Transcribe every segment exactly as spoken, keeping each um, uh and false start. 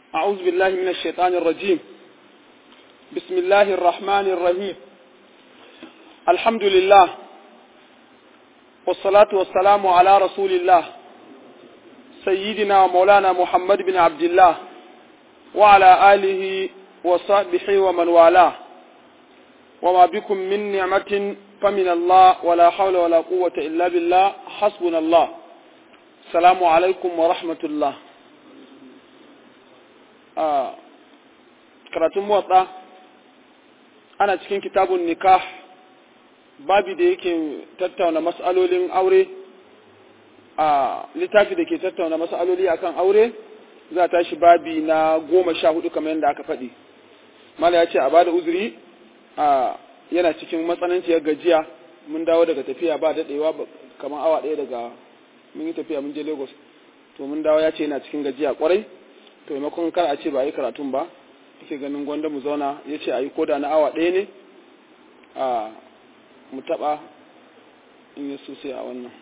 أعوذ بالله من الشيطان الرجيم. بسم الله الرحمن الرحيم. الحمد لله والصلاة والسلام على رسول الله سيدنا ومولانا محمد بن عبد الله وعلى آله وصحبه ومن والاه. وما بكم من نعمة فمن الله ولا حول ولا قوة إلا بالله حسبنا الله. السلام عليكم ورحمة الله. آه. karatun motsa ana cikin kitabun nikah babi da yake tattauna mas'alolin aure a littafi da ke tattauna mas'aloli akan aure za ta shi babi na goma sha hudu kamar yadda aka faɗi. Mala ya ce a bada uzuri a yana cikin matsananciyar gajiya, mun dawo daga tafiya ba daɗewa kamar awa ɗaya daga mun yi tafiya mun je Lagos, to mun dawo ya ce yana cikin gajiya kwarai, to maimakon kar a ce ba a yi karatun ba yake ganin gwanda mu zauna, ya ce a yi koda na awa ɗaya ne a mu taɓa in yi sosai a wannan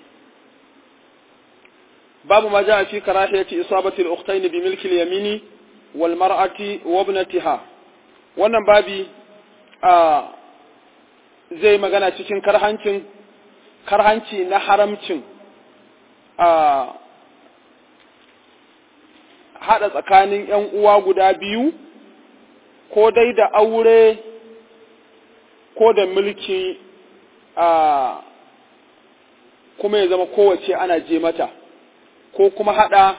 babu ma ja a fi karahiyati isabati al-ukhtayn bi milki al-yamini wal mar'ati wa ibnatiha. Wannan babi a zai magana cikin karhancin karhanci na haramcin a hada tsakanin ƴan uwa guda biyu ko dai da aure ko da mulki a kuma ya zama kowace ana je mata, ko kuma hada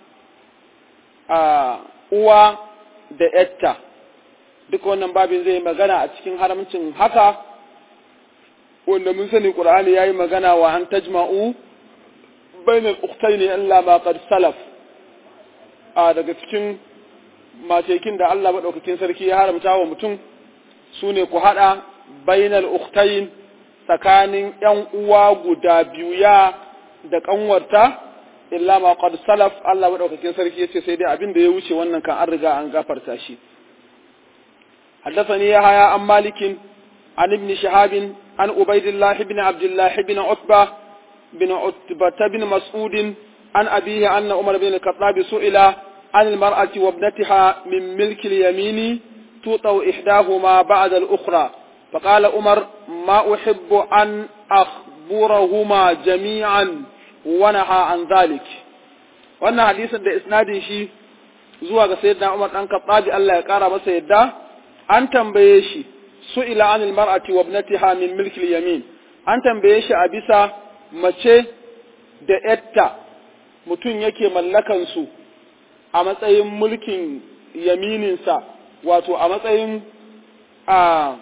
a uwa da yatta. Duk wannan babin zai magana a cikin haramcin haka, wanda mun sani Qur'ani yayi magana wa an tajma'u bainal ukhtayn illa ma qad salaf. A daga cikin matekin da Allah maɗaukakin sarki ya haramta wa mutum su ne ku haɗa bainal ukhtayn tsakanin ‘yan uwa guda biyu ya da ƙanwarta, illa ma qad salaf. Allah maɗaukakin sarki ya ce sai dai abin da ya wuce wannan kan an riga an gafarta shi. حدثني يحيى عن مالك عن ابن شهاب عن عبيد الله بن عبد الله بن عتبة بن عتبة بن مسعود عن أبيه أن عمر بن الخطاب سئل عن المرأة وابنتها من ملك اليمين توطأ إحداهما بعد الأخرى، فقال عمر ما أحب أن أخبرهما جميعا ونهى عن ذلك. وأن حديثا ده إسناد شي زوا سيدنا عمر بن الخطاب الله يقرأ masa yadda an tambaye shi su'ila anil mar'ati wa ibnatiha min milki al-yamin, an tambaye shi a bisa mace da yatta mutum yake mallakan su a matsayin mulkin yamininsa, wato a matsayin a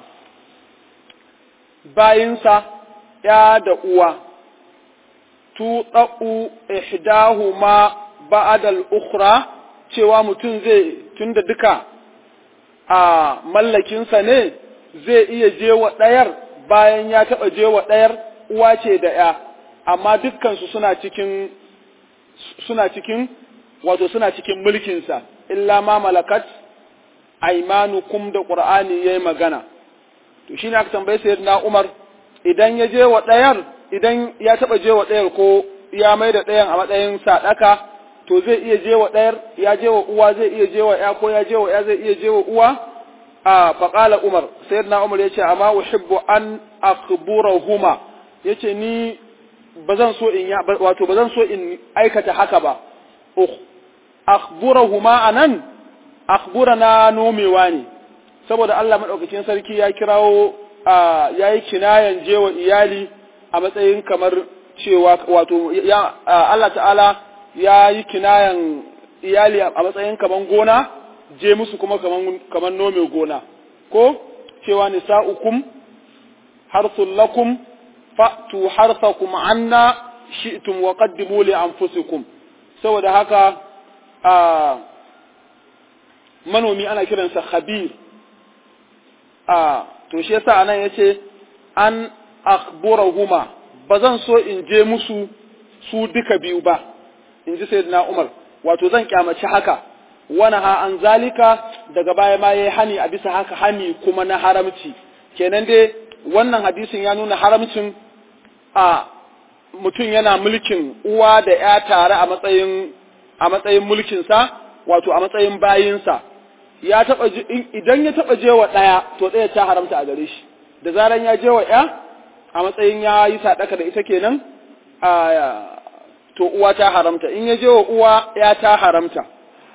bayinsa ya da uwa, tu ɗa'u ihdahuma ba'adal ukhra, cewa mutum zai tunda duka a mallakinsa ne zai iya je wa ɗayar bayan ya taɓa je wa ɗayar uwa ce da ya, amma dukkansu suna cikin suna cikin wato suna cikin mulkinsa, illa ma malakat aimanukum da Qur'ani yayi magana. To shine aka tambaye sayyidina Umar idan ya je wa ɗayar, idan ya taba je wa ɗayar ko ya mai da ɗayan a matsayin sadaka, to zai iya je wa ɗayar, ya je wa uwa zai iya je wa ya, ko ya je wa ya zai iya je wa uwa. A faqala Umar, sayyidina Umar yace amma uhibbu an akhburahuma, yace ni bazan so in ya wato bazan so in aikata haka ba. Akhburahuma anan akhburana nomewa ne, saboda Allah madaukakin sarki ya kirawo yayi kinayan jewa iyali a matsayin kamar cewa wato ya Allah ta'ala yayi kinayan iyali a matsayin kaman gona, je musu kuma kaman kaman nome gona, ko cewa nisa'ukum harsul lakum fa'tu harsakum anna shi'tum wa qaddimu li anfusikum. Saboda haka a manomi ana kiransa khabir. A to shi yasa anan yace an akhburahuma, bazan so in je musu su duka biyu ba, in ji sayyidina Umar, wato zan kyamaci haka. Wana ha an zalika, daga baya ma yayi hani a bisa haka, hani kuma na haramci. Kenan dai wannan hadisin ya nuna haramcin a mutum yana mulkin uwa da ya tare a matsayin a matsayin mulkinsa, wato a matsayin bayinsa ya taba idan ya taba jewa daya to daya ta haramta a gare shi da zaran ya jewa ya a matsayin ya yi sadaka da ita kenan a to uwa ta haramta in ya jewa uwa ya ta haramta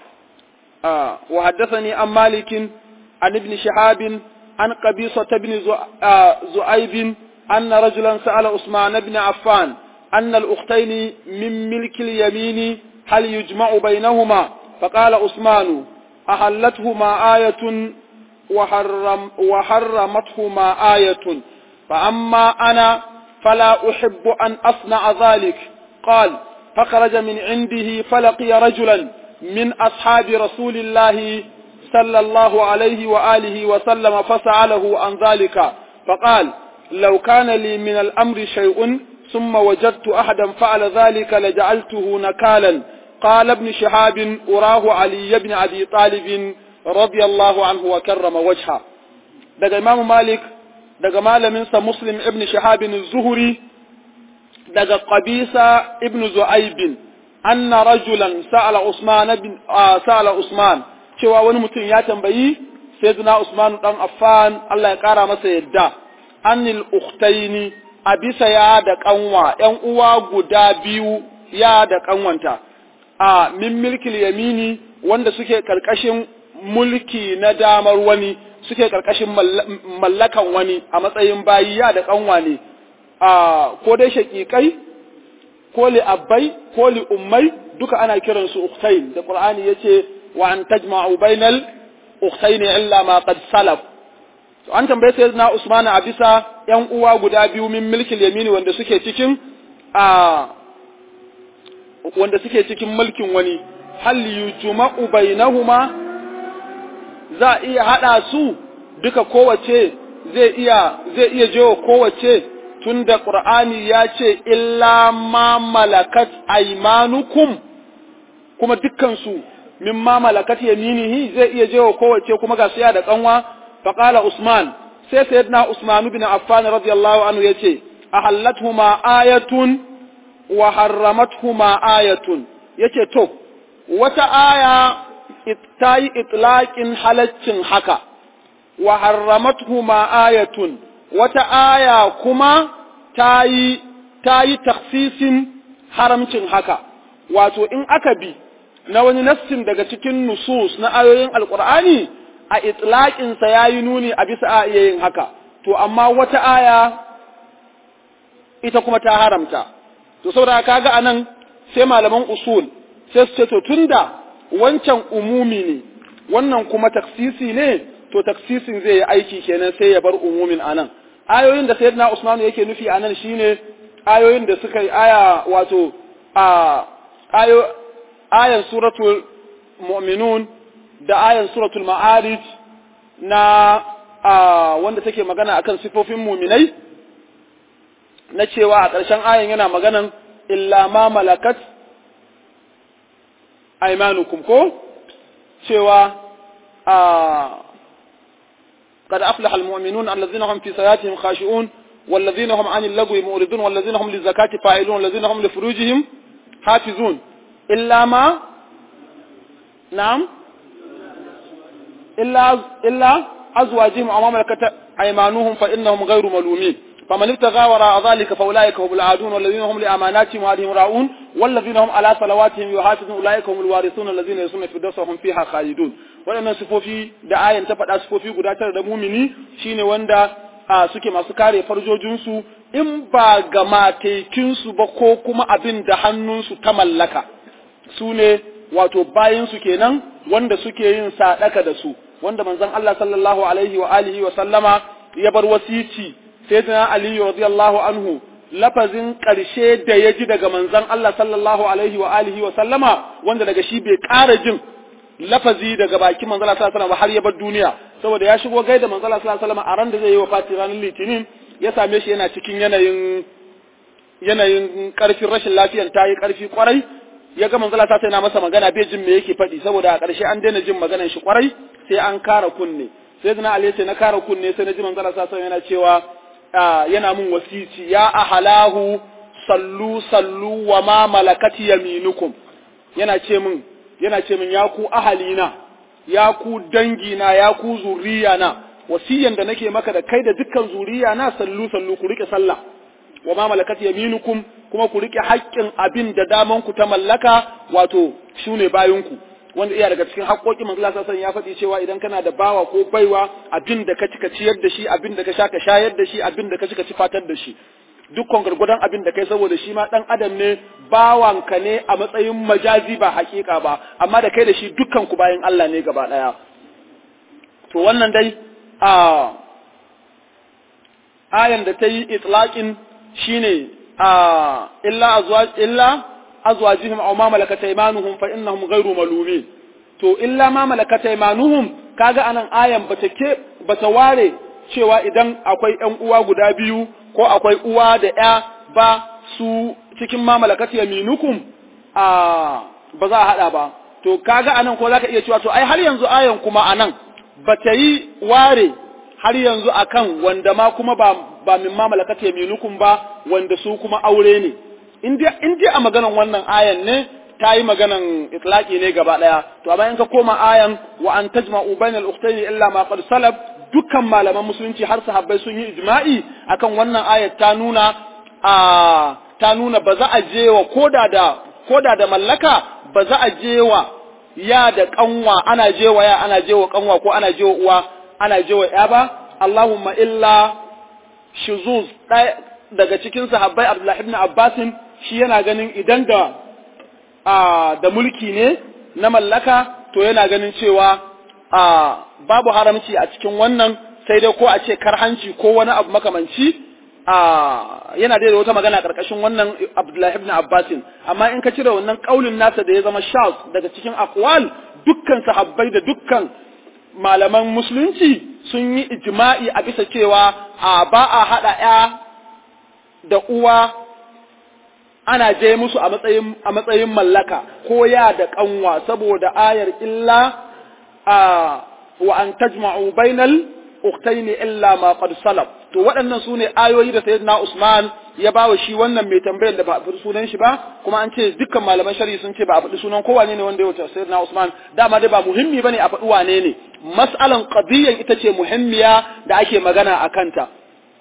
wa haddathani an malikin an ibn shihab an qabisa ibn zu'aib anna rajulan sa'ala usman ibn affan anna al-ukhtayn min milki al-yamin hal yujma'u baynahuma faqala usman أحلتهما آية وحرم وحرمتهما آية فأما أنا فلا أحب أن أصنع ذلك قال فخرج من عنده فلقي رجلا من أصحاب رسول الله صلى الله عليه وآله وسلم فسأله عن ذلك فقال لو كان لي من الأمر شيء ثم وجدت أحدا فعل ذلك لجعلته نكالا قال ابن شهاب أراه علي بن أبي طالب رضي الله عنه وكرم وجهه دقى إمام مالك دقى مالمنسى مسلم ابن شهاب الزهري دقى قبيسة ابن زعيب أن رجلا سأل عثمان بن آه سأل عثمان شوى ونمتن ياتن بي سيدنا عثمان بن عفان الله يقارى مسا يدى أن الأختين أبيس يادك أنوا ينقوا قدابيو يادك أنوانتا a min milkil yamini wanda suke karkashin mulki na damar wani suke karkashin mallakan wani a matsayin bayiya da kanwa ne a ko dai shakikai ko li abbai ko li ummai duka ana kiran su ukhtayn da qur'ani yace wa an tajma'u bainal ukhtayn illa ma qad salaf to an tambaye sayyidina usman a bisa yan uwa guda biyu min milkil yamini wanda suke cikin a wanda suke cikin mulkin wani hal yujma'u bainahuma za iya hada su duka kowace zai iya zai iya jewa kowace tunda qur'ani ya ce illa ma malakat aymanukum kuma dukkan su mimma malakat yaminihi zai iya jewa kowace kuma ga siya da kanwa faqala usman sai sayyidina usman ibn affan radiyallahu anhu yace ahallathuma ayatun wa harramathuma ayatun yace to wata aya tayi itlaqin halaccin haka wa harramathuma ayatun wata aya kuma tayi tayi takhsisin haramcin haka wato in aka bi na wani nassin daga cikin nusus na ayoyin alqur'ani a itlaqin sa yayi nuni a bisa ayoyin haka to amma wata aya ita kuma ta haramta to saboda kaga anan sai malaman usul sai su ce to tunda wancan umumi ne wannan kuma taksisi ne to taksisin zai yi aiki kenan sai ya bar umumin anan ayoyin da sayyidina Usman yake nufi anan shine ayoyin da suka yi aya wato a ayo ayan suratul mu'minun da ayan suratul ma'arij na wanda take magana akan sifofin mu'minai na cewa a ƙarshen ayan yana maganan illa ma malakat aymanukum ko cewa a قد أفلح المؤمنون الذين هم في صلاتهم خاشعون والذين هم عن اللغو معرضون والذين هم للزكاة فاعلون والذين هم لفروجهم حافظون إلا ما نعم إلا إلا أزواجهم أو ما ملكت أيمانهم فإنهم غير ملومين فمن ابتغى وراء ذلك فأولئك هم العادون والذين هم لأماناتهم وعدهم راؤون والذين هم على صلواتهم يحافظون أولئك هم الوارثون الذين يرثون الفردوس وهم فيها خالدون waɗannan sifofi da ayan ta faɗa sifofi guda tara da mumini shine wanda suke masu kare farjojinsu in ba ga matekinsu ba ko kuma abin da hannunsu ta mallaka su ne wato bayinsu kenan wanda suke yin sadaka da su wanda manzon Allah sallallahu alaihi wa alihi wa sallama ya bar wasici sayyidina Ali radiyallahu anhu lafazin ƙarshe da ya ji daga manzon Allah sallallahu alaihi wa alihi wa sallama wanda daga shi bai ƙara jin lafazi daga bakin manzon Allah sallallahu alaihi wa har ya bar duniya saboda ya shigo gaida manzon Allah sallallahu alaihi wa a ran da zai yi wafati ranar litinin ya same shi yana cikin yanayin yanayin ƙarfin rashin lafiyar ta yi ƙarfi kwarai ya ga manzon Allah sallallahu alaihi wa masa magana bai jin me yake faɗi saboda a ƙarshe an daina jin maganar shi kwarai sai an kara kunne sai zina Ali ce na kara kunne sai na ji manzon Allah sallallahu alaihi wa yana cewa yana mun wasici ya ahalahu sallu sallu wa ma malakat yaminukum yana ce mun yana ce min ya ku ahalina ya ku dangina ya ku zuriyana wasiyan da nake maka da kai da dukkan zuriyana sallu sallu ku rike sallah wa ma malakat yaminukum kuma ku rike haƙƙin abin da daman ku ta mallaka wato shine bayinku wanda iya daga cikin haƙƙoƙin manzo Allah sallallahu alaihi wasallam ya faɗi cewa idan kana da bawa ko baiwa abin da ka ci ka ciyar da shi abin da ka sha ka shayar da shi abin da ka ci ka ci fatar da shi dukkan gargudan abin da kai saboda shi ma dan adam ne bawanka ne a matsayin majazi ba haƙiƙa ba amma da kai da shi dukkan ku bayin Allah ne gaba daya to wannan dai a ayan da ta yi itlaqin shine a illa azwaj illa azwajihim aw ma malakat aymanuhum fa innahum ghayru malumin to illa ma malakat aymanuhum kaga anan ayan bata ke bata ware cewa idan akwai ƴan uwa guda biyu ko akwai uwa da ƴa ba su cikin ma malakat yaminukum a ba za a hada ba to kaga anan ko zaka iya cewa to ai har yanzu ayan kuma anan bata yi ware har yanzu akan wanda ma kuma ba ba min ma malakat yaminukum ba wanda su kuma aure ne in dai a maganan wannan ayan ne ta yi maganan itlaqi ne gaba daya to amma in ka koma ayan wa an tajma'u bainal ukhtayn illa ma qad salab dukkan malaman musulunci har sahabbai sun yi ijma'i akan wannan ayat ta nuna a ta nuna ba za a je wa koda da koda da mallaka ba za a je wa ya da kanwa ana je wa ya ana je wa kanwa ko ana je wa uwa ana je wa ya ba Allahumma illa shuzuz daga cikin sahabbai Abdullah ibn Abbas shi yana ganin idan da a da mulki ne na mallaka to yana ganin cewa a babu haramci a cikin wannan sai dai ko a ce karhanci ko wani abu makamanci a yana da wata magana karkashin wannan Abdullah ibn Abbas amma in ka cire wannan kaulin nasa da ya zama shaz daga cikin aqwal dukkan sahabbai da dukkan malaman musulunci sun yi ijma'i a bisa cewa a ba a hada ya da uwa ana je musu a matsayin a matsayin mallaka ko ya da kanwa saboda ayar illa a wa an tajma'u bainal ukhtayn illa ma qad salaf to waɗannan sune ayoyi da sayyidina Usman ya bawa shi wannan mai tambayar da ba a faɗi sunan shi ba kuma an ce dukkan malaman shari'i sun ce ba a faɗi sunan kowane ne wanda ya wuce sayyidina Usman dama dai ba muhimmi bane a faɗi wane ne mas'alan qadiyyan ita ce muhimmiya da ake magana akan ta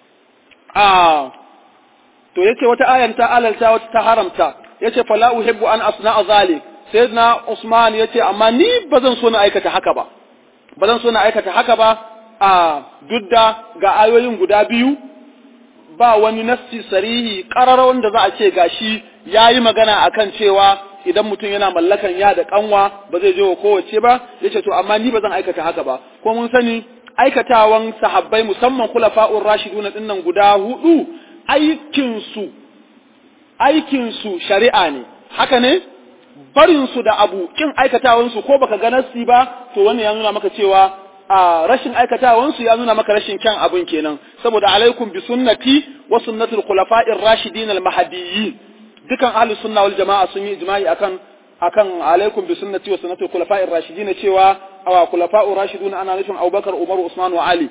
a to yace wata ayan ta alalta wata ta haramta yace fala uhibbu an asna'a zalik sayyidina Usman yace amma ni bazan so na aikata haka ba bazan so na aikata haka ba a dudda ga ayoyin guda biyu ba wani nassi sarihi qarara wanda za a ce gashi yayi magana akan cewa idan mutum yana mallakan ya da kanwa ba zai je wa kowace ba yace to amma ni bazan aikata haka ba ko mun sani aikatawan sahabbai musamman khulafa'ur rashidun dinnan guda hudu aikinsu aikinsu shari'a ne haka ne barinsu da abu kin aikatawansu ko baka ga nassi ba to wannan ya nuna maka cewa a rashin aikatawansu ya nuna maka rashin kyan abun kenan saboda alaikum bi sunnati wa sunnatul khulafa'ir rashidin al mahdiyyin dukan ahlus sunna wal jamaa sun yi ijma'i akan akan alaikum bi sunnati wa sunnatul khulafa'ir rashidin cewa awa khulafa'ur rashidun ana nufin Abubakar Umar Usman wa Ali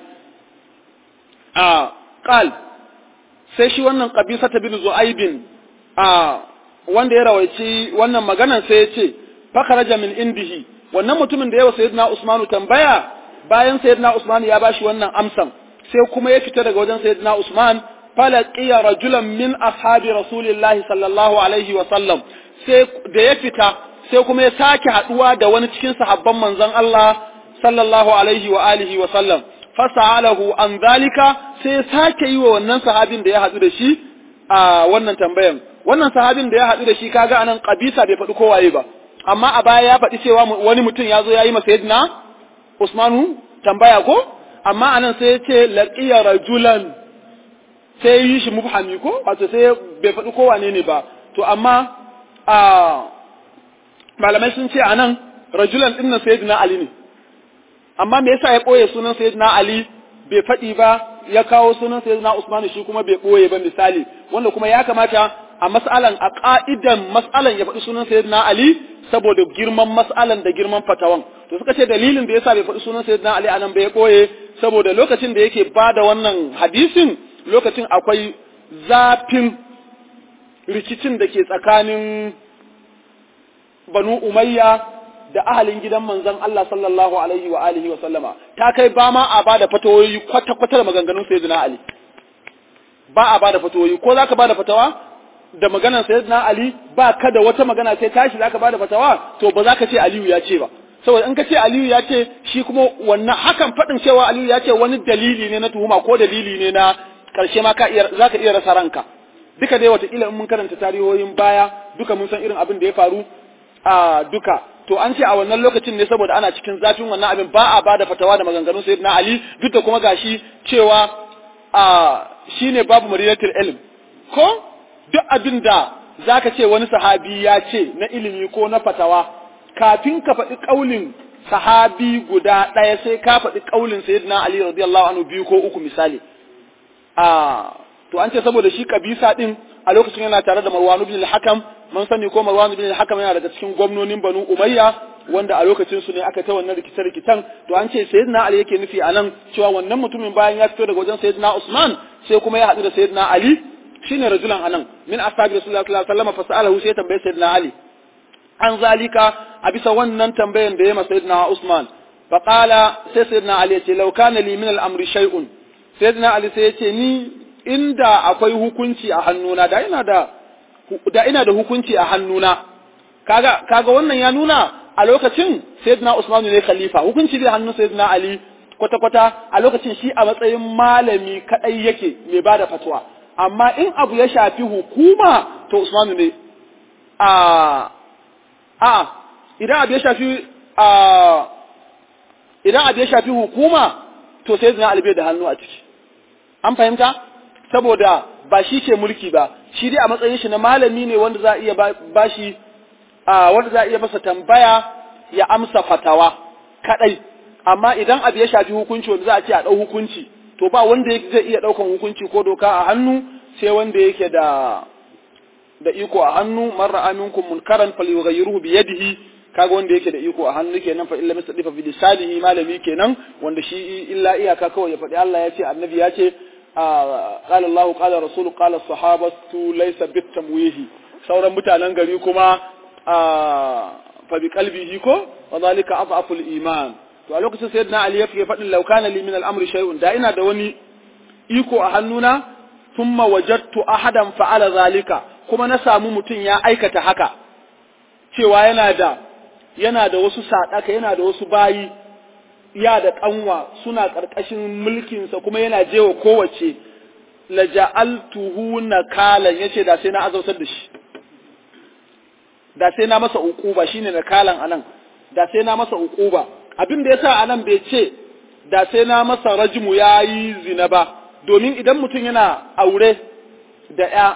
a qal sai shi wannan qabisa ta bin zu'aibin a wanda ya rawaici wannan maganan sai ya ce fakaraja min indihi wannan mutumin da yawa sayyidina Usman tambaya bayan sayyidina Usman ya bashi wannan amsan sai kuma ya fita daga wajen sayyidina Usman falaqiya rajulan min ashabi rasulillahi sallallahu alaihi wa sallam sai da ya fita sai kuma ya sake haduwa da wani cikin sahabban manzon Allah sallallahu alaihi wa alihi wa sallam fasalahu an zalika sai ya sake yi wa wannan sahabin da ya hadu da shi a wannan tambayan wannan sahabin da ya hadu da shi kaga anan qabisa bai faɗi kowaye ba amma a baya ya faɗi cewa wani mutum ya zo ya yi masa sayyidina Usmanu tambaya ko amma anan sai ya ce laqiya rajulan sai yi shi mubhami ko wato sai bai faɗi kowane ne ba to amma a malamai sun ce anan rajulan din nan sayyidina Ali ne amma me yasa ya boye sunan sayyidina Ali bai faɗi ba ya kawo sunan sayyidina Usman shi kuma bai boye ba misali wanda kuma ya kamata a mas'alan a ka'idan mas'alan ya faɗi sunan sayyidina Ali saboda girman mas'alan da girman fatawan to suka ce dalilin da yasa bai faɗi sunan sayyidina Ali anan bai boye saboda lokacin da yake bada wannan hadisin lokacin akwai zafin rikicin da ke tsakanin Banu Umayya da ahalin gidan manzon Allah sallallahu alaihi wa alihi wa sallama ta kai ba ma a bada fatawoyi kwata kwata da maganganun sayyidina Ali ba a bada fatawoyi ko zaka bada fatawa da maganar sayyidina Ali ba ka da wata magana sai tashi zaka bada fatawa to ba zaka ce Aliyu ya ce ba saboda in ka ce Aliyu ya ce shi kuma wannan hakan fadin cewa Aliyu ya ce wani dalili ne na tuhuma ko dalili ne na karshe ma ka iya zaka iya rasa ranka duka dai watakila in mun karanta tarihohin baya duka mun san irin abin da ya faru a duka to an ce a wannan lokacin ne saboda ana cikin zafin wannan abin ba a bada fatawa da maganganun sayyidina Ali duk da kuma gashi cewa a shine babu mariyatul ilm ko duk abin da zaka ce wani sahabi ya ce na ilimi ko na fatawa kafin ka faɗi kaulin sahabi guda ɗaya sai ka faɗi kaulin sayyidina Ali radiyallahu anhu biyu ko uku misali a to an ce saboda shi kabisa din a lokacin yana tare da Marwan ibn al-Hakam mun sani ko Marwan ibn al-Hakam yana daga cikin gwamnonin Banu Umayya wanda a lokacin su ne aka ta wannan rikice-rikicen to an ce sayyidina Ali yake nufi anan cewa wannan mutumin bayan ya fito daga wajen sayyidina Usman sai kuma ya haɗu da sayyidina Ali shine rajulan anan min ashabi rasulullahi sallallahu alaihi wasallam fasalahu sai tambaye sayyidina Ali an zalika a bisa wannan tambayan da ya masa sayyidina Usman faqala sai sayyidina Ali ya ce law kana li min al-amri shay'un sayyidina Ali sai ya ce ni inda akwai hukunci a hannuna da ina da da ina da hukunci a hannuna kaga kaga wannan ya nuna a lokacin sayyidina Usman ne khalifa hukunci da hannun sayyidina Ali kwata kwata a lokacin shi a matsayin malami kadai yake mai bada fatwa amma in abu ya shafi hukuma to Usman ne a a idan abu ya shafi a idan abu ya shafi hukuma to sayyidina Ali bai da hannu a ciki an fahimta saboda ba shi ke mulki ba shi dai a matsayin shi na malami ne wanda za a iya bashi a wanda za a iya masa tambaya ya amsa fatawa kadai amma idan abu ya shafi hukunci wanda za a ce a dau hukunci to ba wanda zai iya daukan hukunci ko doka a hannu sai wanda yake da da iko a hannu man ra'a minkum munkaran falyughayyirhu bi yadihi kaga wanda yake da iko a hannu kenan fa illa mustadifa bi lisanihi malami kenan wanda shi illa iyaka kawai ya faɗi Allah ya ce annabi ya ce قال الله قال رسول قال الصحابة ليس بالتمويه sauran mutanen gari kuma fa bi qalbihi ko wadhalika adhafu al-iman to a lokacin sayyidina Ali ya faɗin law kana li min al-amri shay'un da ina da wani iko a hannuna thumma wajadtu ahadan fa'ala zalika kuma na samu mutun ya aikata haka cewa yana da yana da wasu sadaka yana da wasu bayi ya da kanwa suna karkashin mulkinsa kuma yana jewa kowace laja'altuhu nakalan yace da sai na azautar da shi da sai na masa uquba shine nakalan anan da sai na masa uquba abin da yasa anan bai ce da sai na masa rajmu yayi zina ba domin idan mutum yana aure da ya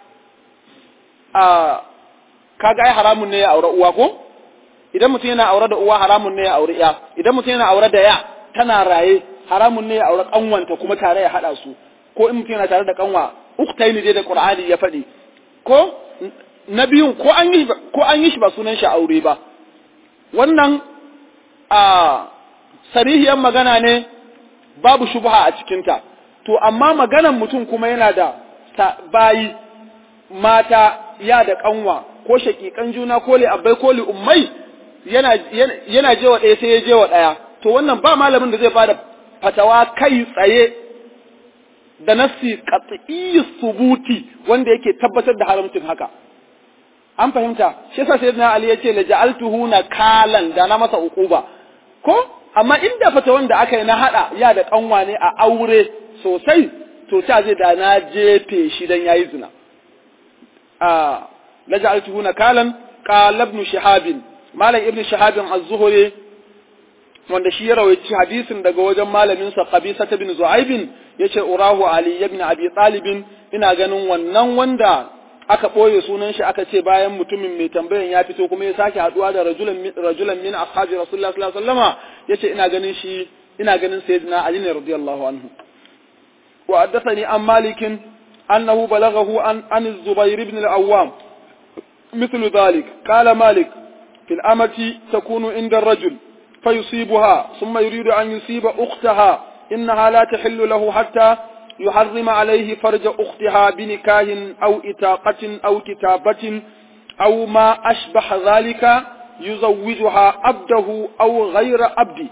a kaga ai haramun ne ya aure uwa ko idan mutum yana aure da uwa haramun ne ya aure ya idan mutum yana aure da ya tana raye haramun ne ya aure kanwanta kuma tare ya hada su ko in mutum yana tare da kanwa uktaini dai da Qur'ani ya faɗi ko nabiyun ko an yi ko an yi shi ba sunan shi aure ba wannan a sarihiyan magana ne babu shubha a cikin ta to amma maganan mutum kuma yana da bayi mata ya da kanwa ko shakikan juna ko li abbai ko li ummai yana yana jewa ɗaya sai ya jewa ɗaya to wannan ba malamin da zai bada fatawa kai tsaye da nassi qat'i subuti wanda yake tabbatar da haramcin haka an fahimta shi yasa sayyidina Ali yace la ja'altuhu nakalan da na masa uquba ko amma inda fatawan da aka yi na hada ya da kanwa ne a aure sosai to ta zai da na jefe shi dan yayi zina a la ja'altuhu nakalan qala ibn shihab malam ibn shihab az-zuhri wanda shi ya rawaiti hadisin daga wajen malamin sa qabisa ibn zu'aib yace urahu ali ibn abi talib ina ganin wannan wanda aka boye sunan shi aka ce bayan mutumin mai tambayan ya fito kuma ya sake haduwa da rajulan rajulan min ashabi rasulullah sallallahu alaihi wasallama yace ina ganin shi ina ganin sayyidina ali ne radiyallahu anhu wa haddathani an malikin annahu balaghahu an an az-zubair ibn al-awwam مثل ذلك قال مالك في الأمة تكون عند الرجل فيصيبها ثم يريد أن يصيب أختها إنها لا تحل له حتى يحرم عليه فرج أختها بنكاه أو إتاقة أو كتابة أو ما أشبه ذلك yuzawwijuha abdahu aw ghayra abdi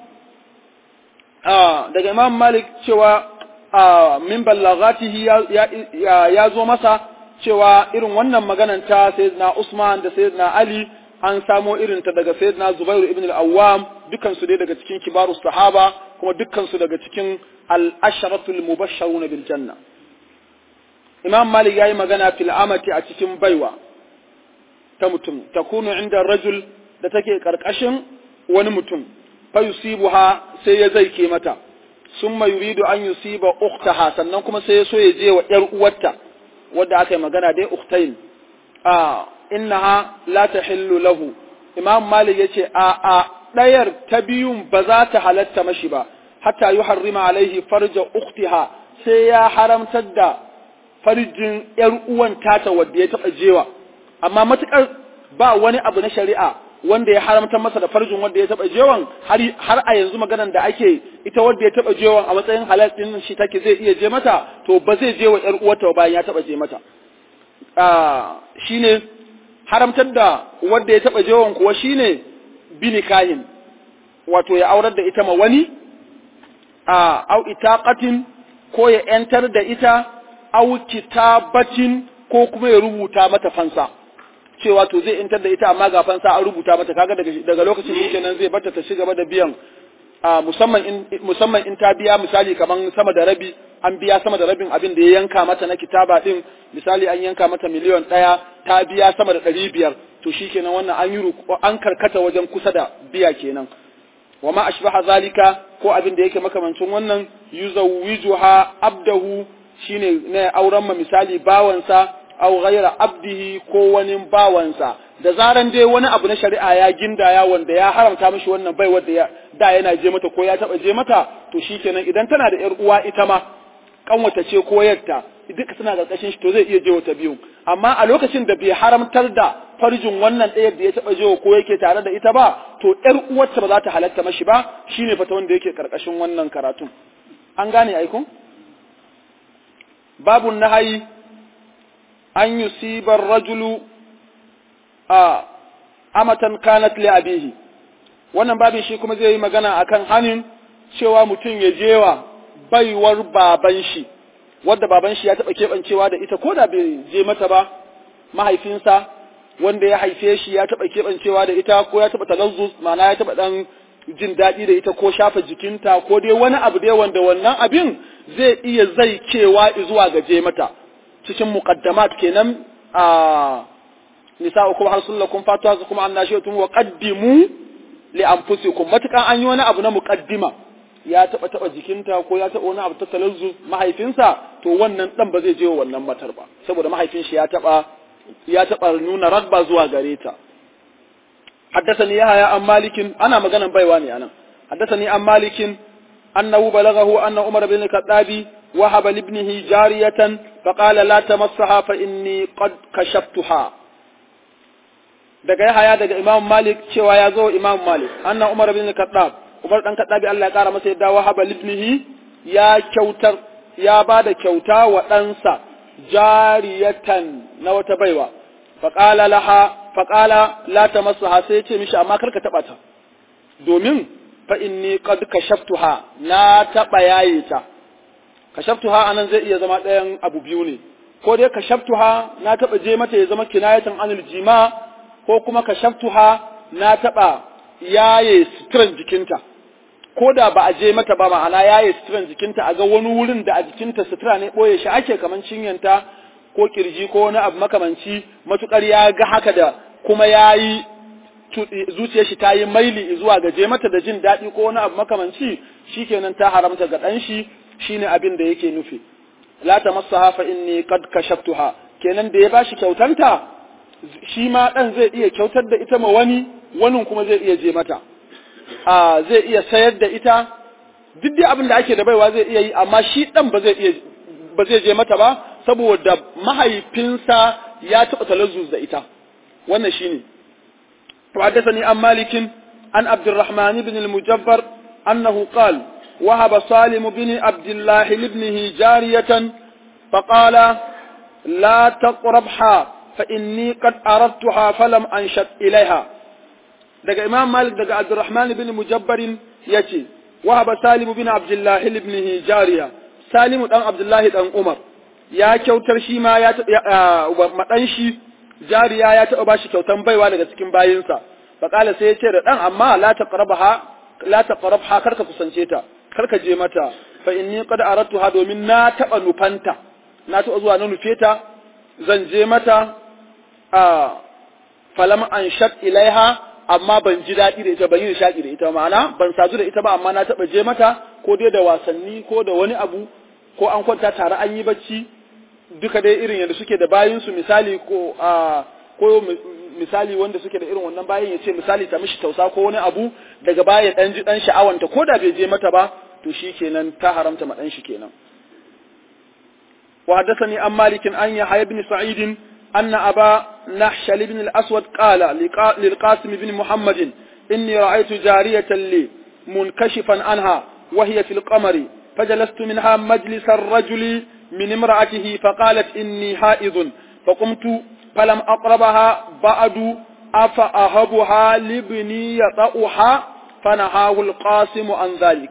ah daga Imam Malik cewa min ballagatihi ya ya zo masa cewa irin wannan maganan ta sayyidina Usman da sayyidina Ali an samo irin ta daga sayyidina Zubair ibn al-Awwam dukkan su dai daga cikin kibarus sahaba kuma dukkan su daga cikin al-asharatul mubashshiruna bil janna. Imam Malik yayi magana fil amati a cikin baiwa ta mutum takunu inda rajul da take karkashin wani mutum fa yusibuha sai ya zaike mata summa yuridu an yusiba ukhtaha sannan kuma sai ya so ya je wa yar uwarta wadda aka yi magana dai ukhtayn a innaha la tahillu lahu. Imam Malik yace a a dayar ta biyun ba za ta halatta mashi ba hatta yuharrima alaihi farja ukhtiha sai ya haramtar da farjin yar uwan tata wadda ya taba jewa amma matukar ba wani abu na shari'a wanda ya haramta masa da farjin wanda ya taba jewan har har a yanzu maganar da ake ita wanda ya taba jewan a matsayin halal din shi take zai iya je mata to ba zai je wa yar uwarta bayan ya taba je mata ah shine haramtar da wanda ya taba jewan kuwa shine binikahin wato ya aurar da ita ma wani a au itaqatin ko ya yantar da ita au kitabatin ko kuma ya rubuta mata fansa cewa to zai intar da ita amma ga fansa an rubuta mata kaga daga daga lokacin da kenan zai barta ta ci gaba da biyan musamman in musamman in ta biya misali kaman sama da rabi an biya sama da rabin abin da ya yanka mata na kitaba din misali an yanka mata miliyan ɗaya ta biya sama da ɗari biyar to shikenan wannan an yi an karkata wajen kusa da biya kenan wama ashbaha zalika ko abin da yake makamancin wannan yuzawwijuha abdahu shine ne auren ma misali bawansa aw ghayra abdihi ko wani bawansa da zaran dai wani abu na shari'a ya gindaya wanda ya haramta mishi wannan bai wanda ya da yana je mata ko ya taba je mata to shikenan idan tana da yar uwa ita ma kanwata ce ko yarta duka suna karkashin shi to zai iya je wata biyu amma a lokacin da bai haramtar da farjin wannan ɗaya da ya taba je ko yake tare da ita ba to yar uwarta ba za ta halatta mashi ba shine fata wanda yake karkashin wannan karatun an gane aikun babu nahayi an yusiba ar-rajulu a amatan kanat li abihi wannan babin shi kuma zai yi magana akan hanin cewa mutum ya jewa baiwar baban shi wanda baban shi ya taba kebancewa da ita koda bai je mata ba mahaifinsa wanda ya haife shi ya taba kebancewa da ita ko ya taba talazzuz ma'ana ya taba dan jin dadi da ita ko shafa jikinta ko dai wani abu dai wanda wannan abin zai iya zai cewa zuwa ga je mata cikin muqaddamat kenan a nisa'ukum harsulakum fatuhakum annashiyatum wa qaddimu li anfusikum matukan an yi wani abu na muqaddima ya taba taba jikinta ko ya taba wani abu ta talazzu mahaifinsa to wannan dan ba zai je wa wannan matar ba saboda mahaifin shi ya taba ya taba nuna ragba zuwa gare ta haddathani yahya an malikin ana maganan baiwa ne anan haddathani an malikin annahu balaghahu anna umar bin al-khattabi wahaba li ibnihi jariyatan faqala la tamassaha fa inni qad kashaftuha daga yahya daga imam malik cewa ya zo imam malik anna umar bin al-khattab umar dan khattabi Allah ya kara masa yadda wahaba li ibnihi ya kyautar ya bada kyauta wa ɗansa jariyatan na wata baiwa faqala laha faqala la tamassaha sai ya ce mishi amma karka taba ta domin fa inni qad kashaftuha na taba yaye ta kashaftuha anan zai iya zama ɗayan abu biyu ne ko dai kashaftuha na taba je mata ya zama kinayatan anil jima ko kuma kashaftuha na taba yaye sitran jikinta ko da ba a je mata ba ma'ana yaye sitran jikinta a ga wani wurin da a jikinta sitra ne boye shi ake kaman cinyanta ko kirji ko wani abu makamanci matukar ya ga haka da kuma yayi zuciyar shi ta yi maili zuwa ga je mata da jin daɗi ko wani abu makamanci shikenan ta haramta ga dan shi shine abin da yake nufi la tamassaha fa inni qad kashaftuha kenan da ya bashi kyautanta shi ma dan zai iya kyautar da ita ma wani wani kuma zai iya je mata a zai iya sayar da ita duk dai abin da ake da baiwa zai iya yi amma shi dan ba zai iya ba zai je mata ba saboda mahaifinsa ya taɓa talazzuz da ita wannan shine وحدثني عن مالك عن عبد الرحمن بن المجبر أنه قال وهب سالم بن عبد الله لابنه جارية فقال لا تقربها فإني قد أردتها فلم أنشط إليها daga Imam Malik daga Abdurrahman ibn Mujabbarin yace wahaba Salim ibn Abdullah ibn Jariya Salim dan Abdullah dan Umar ya kyautar shi ma ya madan shi Jariya ya taba bashi kyautan baiwa daga cikin bayinsa fa kala sai yace da dan amma la taqrabaha la taqrabha karka kusance ta karka je mata fa inni qad aradtuha domin na taba nufanta na taba zuwa na nufe ta zan je mata a falam an shat ilaiha amma ban ji daɗi da ita ban yi shaƙi da ita ma'ana ban sadu da ita ba amma na taɓa je mata ko dai da wasanni ko da wani abu ko an kwanta tare an yi bacci duka dai irin yadda suke da bayinsu misali ko a ko misali wanda suke da irin wannan bayin ya ce misali ta mishi tausa ko wani abu daga baya dan ji dan sha'awanta ko da bai je mata ba to shi kenan ta haramta ma dan shi kenan wa haddathani an malikin an ya ibn sa'id أن أبا نحشل بن الأسود قال للقاسم بن محمد إني رأيت جارية لي منكشفا عنها وهي في القمر فجلست منها مجلس الرجل من امرأته فقالت إني حائض فقمت فلم أقربها بعد أفأهبها لابني يطأها فنهاه القاسم عن ذلك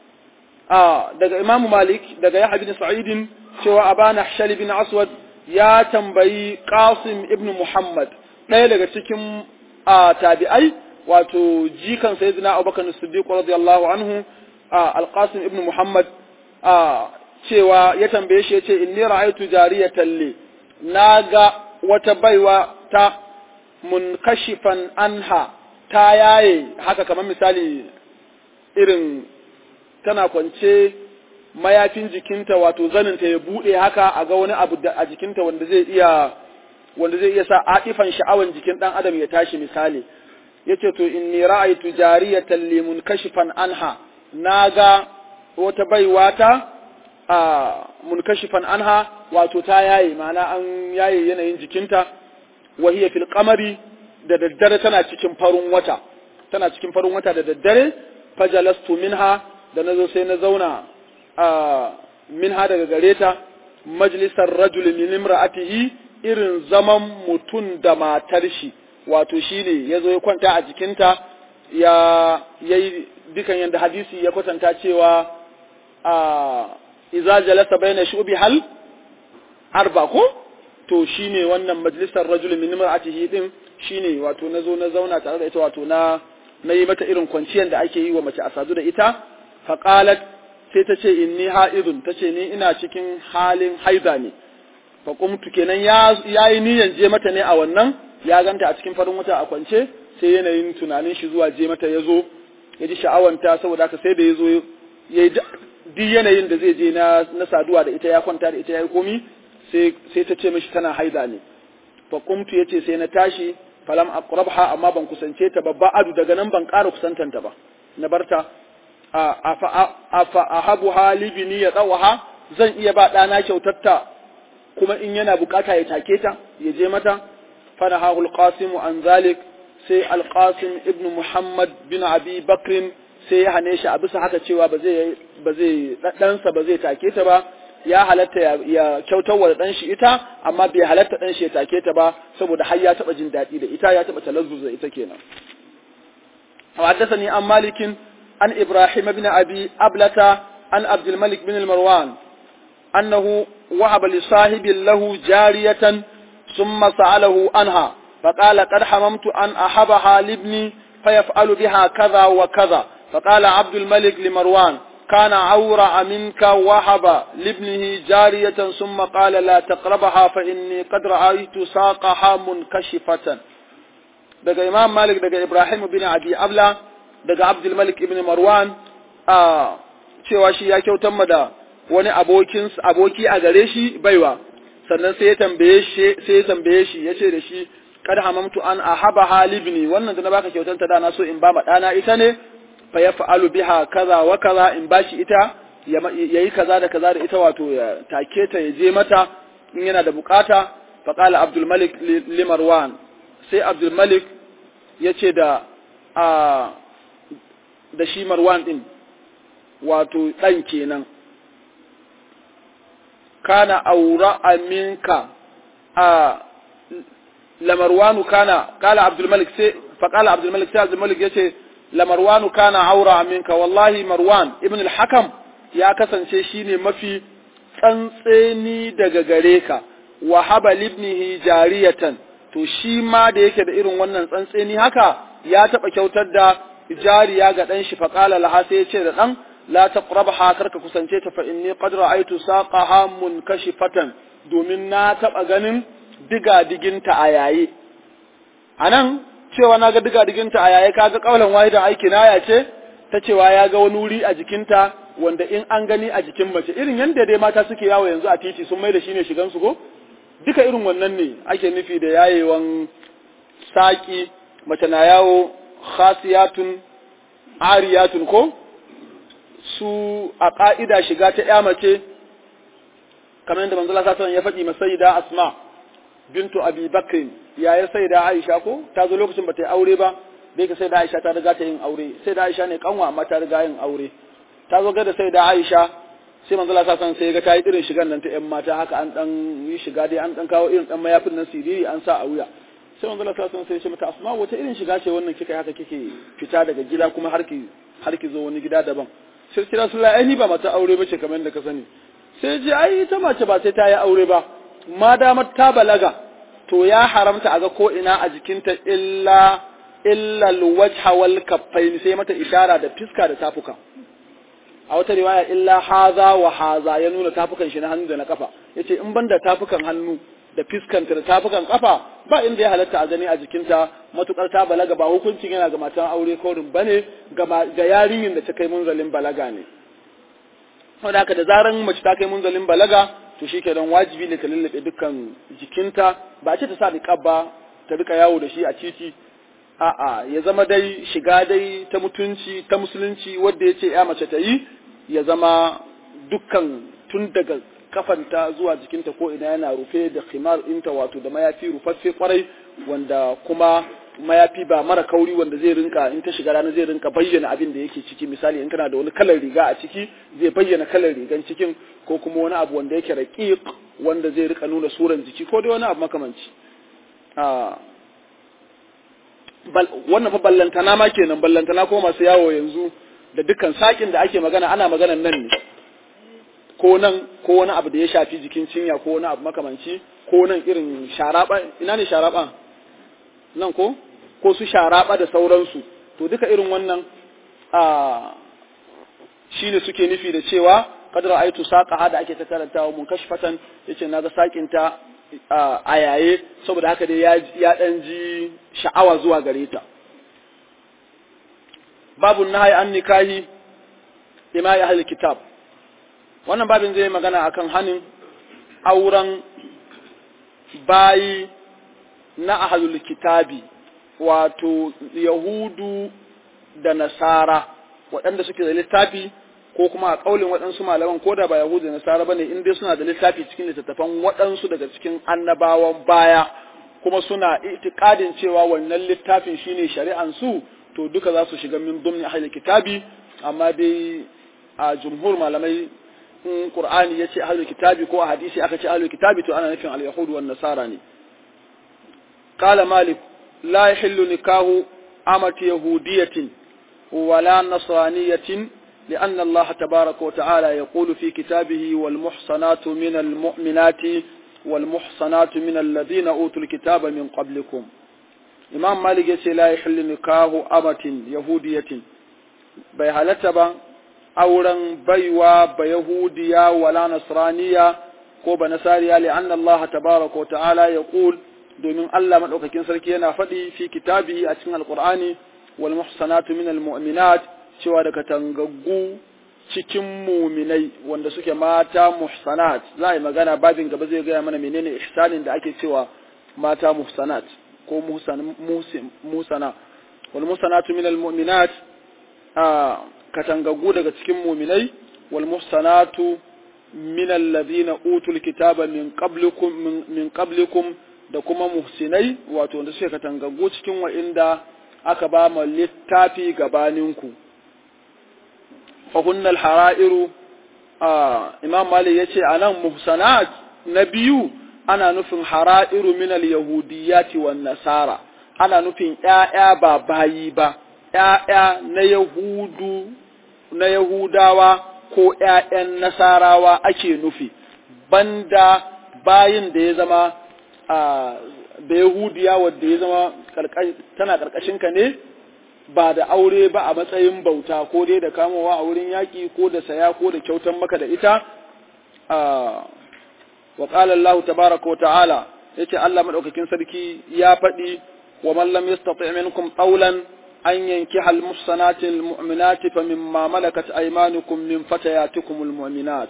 آه دقى إمام مالك دقى يحيى بن سعيد سوى أبا نحشل بن أسود ya tambayi Qasim ibn Muhammad ɗaya daga cikin tabi'ai wato jikan sayyidina Abubakar Siddiq radiyallahu anhu al-Qasim ibn Muhammad cewa ya tambaye shi yace inni ra'aytu jariyatan li naga wata baiwa ta munkashifan anha ta yaye haka kamar misali irin tana kwance mayafin jikinta wato zaninta ya bude haka a ga wani abu a jikinta wanda zai iya wanda zai iya sa atifan sha'awan jikin dan adam ya tashi misali yace to inni ra'aytu jariyatan li munkashifan anha naga wata baiwa ta a munkashifan anha wato ta yaye ma'ana an yaye yanayin jikinta wa hiya fil qamari da daddare tana cikin farin wata tana cikin farin wata da daddare fajalastu minha da nazo sai na zauna minha daga gare ta majalisar rajul min imra'atihi irin zaman mutun da matar shi wato shine yazo ya kwanta a jikinta ya yayi dukan yanda hadisi ya kwatanta cewa a idza jalasa baina shubi hal arba ko to shine wannan majalisar rajul min imra'atihi din shine wato nazo na zauna tare da ita wato na nayi mata irin kwanciyar da ake yi wa mace a sadu da ita faqalat sai ta ce inni ha'idun ta ce ni ina cikin halin haida ne fa qumtu kenan ya yayi niyan je mata ne a wannan ya ganta a cikin farin wata a kwance sai yanayin tunanin shi zuwa je mata yazo ya ji sha'awanta saboda haka sai da yazo yayi duk yanayin da zai je na na saduwa da ita ya kwanta da ita yayi komi sai sai ta ce mishi tana haida ne fa qumtu yace sai na tashi falam aqrabha amma ban kusance ta babba adu daga nan ban ƙara kusantanta ba na barta afa ahabuha libni ya tsawaha zan iya ba dana kyautatta kuma in yana bukata ya take ta ya je mata fa nahul qasim an zalik sai al-qasim ibn muhammad bin abi bakr sai ya hane shi a bisa haka cewa ba zai ba zai ɗansa ba zai take ta ba, ya halatta ya kyautarwa da ɗan shi ita, amma bai halatta ɗan shi ya take ta ba saboda har ya taɓa jin daɗi da ita, ya taɓa talazzuz da ita kenan. وحدثني عن مالك عن إبراهيم بن أبي أبلة عن عبد الملك بن المروان أنه وهب لصاحب له جارية ثم سأله عنها فقال قد حممت أن أحبها لابني فيفعل بها كذا وكذا. فقال عبد الملك لمروان كان أورع منك وهب لابنه جارية ثم قال لا تقربها فإني قد رأيت ساقها منكشفة. daga Imam Malik daga Ibrahim bin Abi Abla daga Abdul Malik ibn Marwan a cewa shi ya kyautar ma da wani abokin aboki a gare shi baiwa, sannan sai ya tambaye shi sai ya tambaye shi yace da shi kad hamamtu an ahaba halibni, wannan da na baka kyautar ta da na so in ba ma dana ita ne, fa yaf'alu biha kaza wa kaza, in bashi ita yayi kaza da kaza da ita, wato ya take ta ya je mata in yana da bukata. fa qala Abdul Malik li Marwan, sai Abdul Malik ya ce da a da shi Marwan din, wato ɗan kenan, kana aura aminka a la Marwanu kana kala Abdul Malik sai faqala abdul malik sai abdul malik yace la marwan kana aura minka wallahi marwan ibn al-hakam ya kasance shine mafi tsantseni daga gare ka wa haba libnihi jariyatan to shi ma da yake da irin wannan tsantseni haka ya taba kyautar da jariya ga dan shi faqala laha sai yace da dan la taqrabha karka kusance ta fa inni qad ra'aytu saqaha munkashifatan domin na taba ganin diga diginta a yayi anan cewa naga diga diginta a yayi kaga kaulan wahidan aiki na ya ce ta cewa ya ga wani wuri a jikinta wanda in an gani a jikin mace irin yanda dai mata suke yawo yanzu a titi sun mai da shi ne shigan su ko duka irin wannan ne ake nufi da yayewan saki mace na yawo khasiyatun ariyatun ko su a ka'ida shiga ta ya mace kamar yadda manzo Allah sallallahu alaihi wasallam ya faɗi masayida Asma bintu Abi Bakr yayar sayyida Aisha ko ta zo lokacin bata yi aure ba bai ka sayyida Aisha ta riga ta yin aure sayyida Aisha ne kanwa amma ta riga yin aure ta zo ga da sayyida Aisha sai manzo Allah sallallahu alaihi wasallam sai ga ta yi irin shigan nan ta ƴan mata haka an dan yi shiga dai an dan kawo irin dan mayafin nan siriri an sa a wuya sai manzo Allah sallallahu alaihi wasallam sai ya ce mata Asma wata irin shiga ce wannan kika haka kike fita daga gida kuma har ki har ki zo wani gida daban sai kira Rasulullahi ai ni ba mata aure bace kamar yadda ka sani sai ji ai ita mace ba sai ta yi aure ba ma damar ta balaga to ya haramta a ga ko ina a jikinta illa illa alwajha wal kaffain sai mata ishara da fiska da tafuka a wata riwaya illa haza wa haza ya nuna tafukan shi na hannu da na kafa yace in banda tafukan hannu da fiskanta da tafukan kafa ba inda ya halatta a gani a jikinta matukar ta balaga ba hukuncin yana ga matan aure korin bane ga ga yarinyin da ta kai munzalin balaga ne wanda haka da zaran mace ta kai munzalin balaga to shikenan wajibi ne ta lullube dukkan jikinta ba ce ta sa niqab ba ta rika yawo da shi a titi a'a ya zama dai shiga dai ta mutunci ta musulunci wanda yace ya mace ta yi ya zama dukkan tun daga kafanta zuwa jikinta ko ina yana rufe da khimar inta wato da mayafi rufaffe kwarai wanda kuma mayafi ba mara kauri wanda zai rinka in ta shiga rana zai rinka bayyana abin da yake ciki misali in kana da wani kalar riga a ciki zai bayyana kalar rigan cikin ko kuma wani abu wanda yake raqiq wanda zai rika nuna suran jiki ko dai wani abu makamanci a bal wannan fa ballantana ma kenan ballantana ko masu yawo yanzu da dukkan sakin da ake magana ana maganan nan ne ko nan ko wani abu da ya shafi jikin cinya ko wani abu makamanci ko nan irin sharaba ina ne sharaba nan ko ko su sharaba da sauransu to duka irin wannan a shine suke nufi da cewa kadra aitu saqa da ake ta karantawa mun kashfatan yace naga sakin ta a yaye saboda haka dai ya ya dan ji sha'awa zuwa gare ta babu nahyi an nikahi imai ahli kitab wannan babin zai magana akan hanin auren bayi na ahlul kitabi wato yahudu da nasara waɗanda suke da littafi ko kuma a kaulin waɗansu malaman ko da ba yahudu da nasara bane in dai suna da littafi cikin littattafan waɗansu daga cikin annabawan baya kuma suna itikadin cewa wannan littafin shine shari'an su to duka za su shiga min dumni ahlul kitabi amma dai a jumhur malamai in qur'ani yace ahlul kitabi ko a hadisi aka ce ahlul kitabi to ana nufin al-yahudu wan nasara ne قال مالك لا يحل نكاح أمة يهودية ولا نصرانية لأن الله تبارك وتعالى يقول في كتابه والمحصنات من المؤمنات والمحصنات من الذين أوتوا الكتاب من قبلكم إمام مالك يقول لا يحل نكاح أمة يهودية بيهالتبا أولا بيوا بيهودية ولا نصرانية كوب نسارية لأن الله تبارك وتعالى يقول domin Allah madaukakin sarki yana faɗi fi kitabihi a cikin alqur'ani wal muhsanatu minal mu'minat cewa daga tangaggu cikin mu'minai wanda suke mata muhsanat za yi magana babin gaba zai ga mana menene ihsanin da ake cewa mata muhsanat ko muhsan musana wal muhsanatu minal mu'minat a katangaggu daga cikin mu'minai wal muhsanatu minal ladina utul kitaba min qablikum min qablikum da kuma muhsinai wato wanda suke katangago cikin wa'inda aka ba mu littafi gabaninku fa hunnal hara'iru imam malik yace anan muhsanat na biyu ana nufin hara'iru min al-yahudiyyati wan nasara ana nufin ‘ya'ya ba bayi ba, ‘ya'ya na Yahudu, na Yahudawa ko ‘ya'yan Nasarawa ake nufi, banda bayin da ya zama da Yahudiya wadda ya zama tana ƙarƙashinka ne ba da aure ba a matsayin bauta ko dai da kamowa a wurin yaƙi ko da saya ko da kyautan maka da ita. Wa ƙala Allah tabaraka wa ta'ala, yace Allah maɗaukakin sarki ya faɗi wa man lam yastati' minkum qawlan an yankiha al-muhsanati al-mu'minati fa mimma malakat aymanukum min fatayatikum al-mu'minat.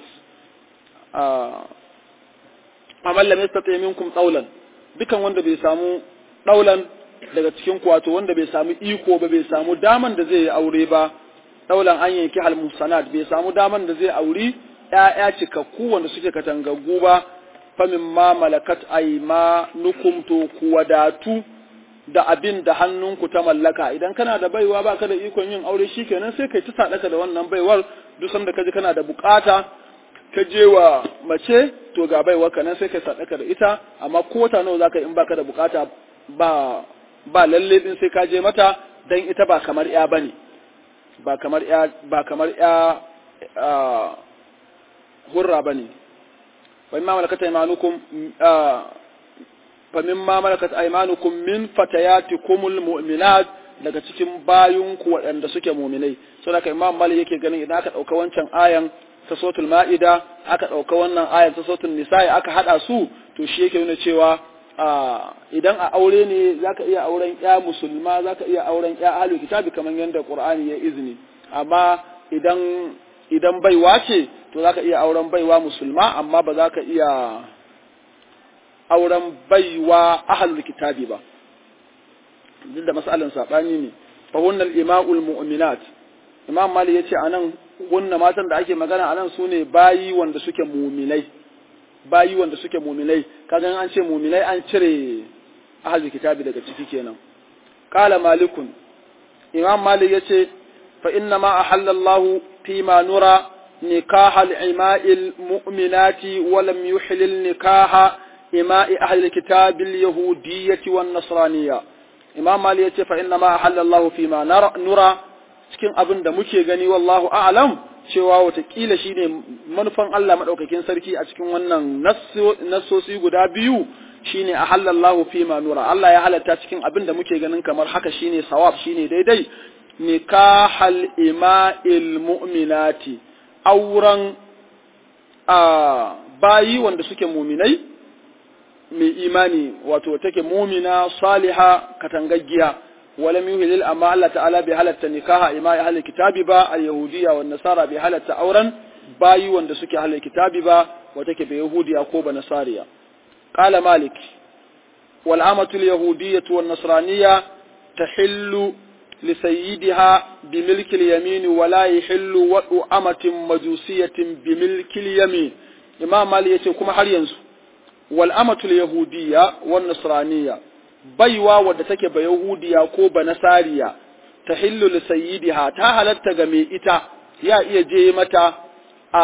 Amma lam yastati' minkum qawlan, dukan wanda bai samu daulan daga cikin kwato wanda bai samu iko ba bai samu daman da zai yi aure ba, daulan an yanki hal muhsanat bai samu daman da zai auri ƴaƴa cikakku wanda suke katangaggu ba, fa mimma malakat aymanukum to ku wadatu da abin da hannunku ta mallaka. Idan kana da baiwa baka da ikon yin aure shikenan sai kai ta sadaka da wannan baiwar, duk sanda kaji kana da bukata ka je wa mace to ga baiwa kanan sai kai sadaka da ita, amma ko ta nawa zaka in baka da bukata ba ba lalle din sai ka je mata, dan ita ba kamar ya bane, ba kamar ya ba kamar ya hurra bane. wa mimma malakat aymanukum fa mimma malakat aymanukum min fatayatikumul mu'minat, daga cikin bayunku waɗanda suke mu'minai. Saboda kai Imam Malik yake ganin idan aka dauka wancan ayan ta suratul Ma'ida aka dauka wannan ayan ta suratul Nisa'i aka hada su, to shi yake nuna cewa idan a aure ne zaka iya auren ya musulma, zaka iya auren ya ahlul kitabi kamar yanda Qur'ani ya izini, amma idan idan baiwa ce to zaka iya auren baiwa musulma, amma ba zaka iya auren baiwa ahlul kitabi ba, duk da mas'alan sabani ne. Fa hunnal ima'ul mu'minat, Imam Malik yace anan hunna matan da ake magana anan sune bayi wanda suke mu'minai, bayi wanda suke mu'minai. Kaga an ce mu'minai an cire ahlul kitabi daga ciki kenan. Qala Malikun, Imam Malik yace fa inna ma ahalla Allah fi ma nura nikaha al-ima'il mu'minati wa lam yuhil nikaha ima'i ahli kitabi al-yahudiyyati wan nasraniyya. Imam Malik yace fa inna ma ahalla Allah fi ma nura, cikin abin da muke gani wallahu a'lam, cewa watakila shine manufan Allah madaukakin sarki a cikin wannan nassosi guda biyu shine ahallallahu fi ma nura. Allah ya halatta cikin abin da muke ganin kamar haka shine sawab, shine daidai, nikahal ima'il mu'minati, auren a bayi wanda suke muminai mai imani, wato take mumina saliha katangaggiya. walam yuhilil, amma Allah ta'ala bai halatta nikaha ima'i ahli kitabi ba, al-yahudiyya wan nasara bai halatta auren bayi wanda suke ahli kitabi ba, wata ke bai yahudiya ko ba nasariya. Qala Malik, wal amatu al-yahudiyyah wan nasraniyya tahillu li sayyidiha bi milki al-yamin wa la yahillu wadu amatin majusiyyatin bi milki al-yamin. Imam Malik yace kuma har yanzu wal amatu al-yahudiyyah wan nasraniyya, baiwa wadda take ba yahudiya ko ba nasariya, tahillu li sayyidiha, ta halatta ga mai ita, ya iya je mata a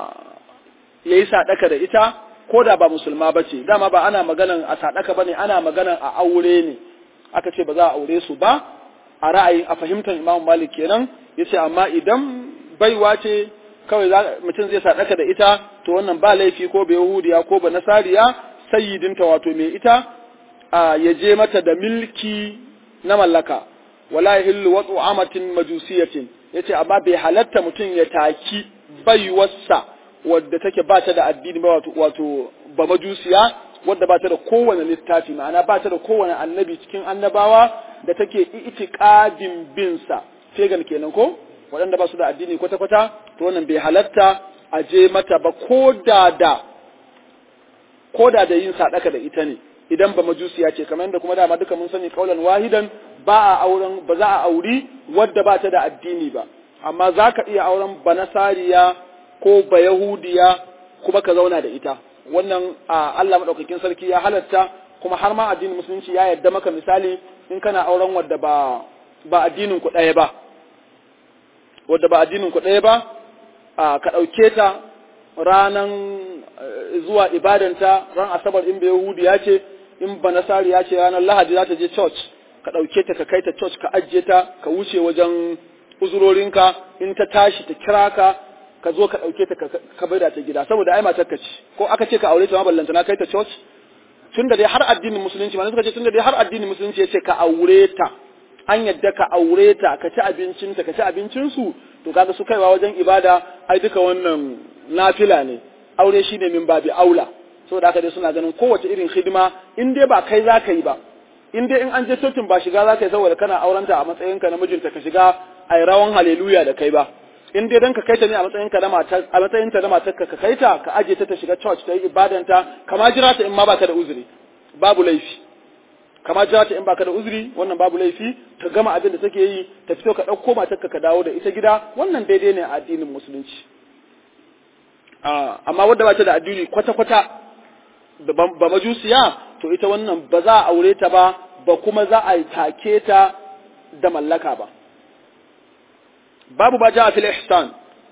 yayi sadaka da ita ko da ba musulma bace. Dama ba ana maganan a sadaka bane, ana maganan a aure ne. Aka ce ba za a aure su ba a ra'ayin, a fahimtar Imam Malik kenan. Yace amma idan baiwa ce kawai mutum zai sadaka da ita, to wannan ba laifi, ko ba yahudiya ko ba nasariya, sayyidinta wato mai ita ya je mata da milki na mallaka. Wala yahillu watu amatin majusiyatin, yace amma bai halatta mutum ya taki baiwarsa wadda take ba ta da addini ba, wato wato ba majusiya wadda ba ta da kowane littafi, ma'ana ba ta da kowane annabi cikin annabawa da take itiqadin bin sa, fegan kenan ko, waɗanda ba su da addini kwata kwata, to wannan bai halatta a je mata ba, koda da koda da yin sadaka da ita ne, idan ba majusiya ce. Kamar yadda kuma dama duka mun sani kaulan wahidan ba a auren, ba za a auri wadda ba ta da addini ba, amma za ka iya auren ba nasariya ko ba yahudiya kuma ka zauna da ita. Wannan Allah madaukakin sarki ya halatta, kuma har ma addinin musulunci ya yarda maka, misali in kana auren wadda ba ba addinin ku ɗaya ba, wadda ba addinin ku ɗaya ba, ka ɗauke ta ranan zuwa ibadanta ran asabar in ba yahudiya ce, in ba nasari ya ce ranar lahadi za ta je church, ka ɗauke ta ka kai ta church ka ajiye ta ka wuce wajen uzurorinka in ta tashi ta kira ka ka zo ka ɗauke ta ka bai da ta gida saboda ai matar ka ce ko aka ce ka aure ta ma ballanta na kai ta church tun da dai har addinin musulunci ma suka ce tun da dai har addinin musulunci ya ce ka aure ta an yadda ka aure ta ka ci abincinta ka ci abincinsu to kaga su kaiwa wajen ibada ai duka wannan nafila ne aure shine min babi aula saboda haka dai suna ganin kowace irin hidima in dai ba kai za ka yi ba in dai in an je cocin ba shiga za ka yi saboda kana aurenta a matsayinka na mijinta ka shiga ai rawan haleluya da kai ba in dai dan ka kaita ne a matsayinka na matar a matsayinta na matarka ka kaita ka aje ta ta shiga church ta yi ibadanta kama jira ta in ma baka da uzuri babu laifi kama jira ta in baka da uzuri wannan babu laifi ta gama abin da take yi ta fito ka dauko matarka ka dawo da ita gida wannan daidai ne a addinin musulunci amma wadda ba ta da addini kwata kwata ba majusiya to ita wannan ba za a aure ta ba ba kuma za a take ta da mallaka ba babu ba ja'a fil ihsan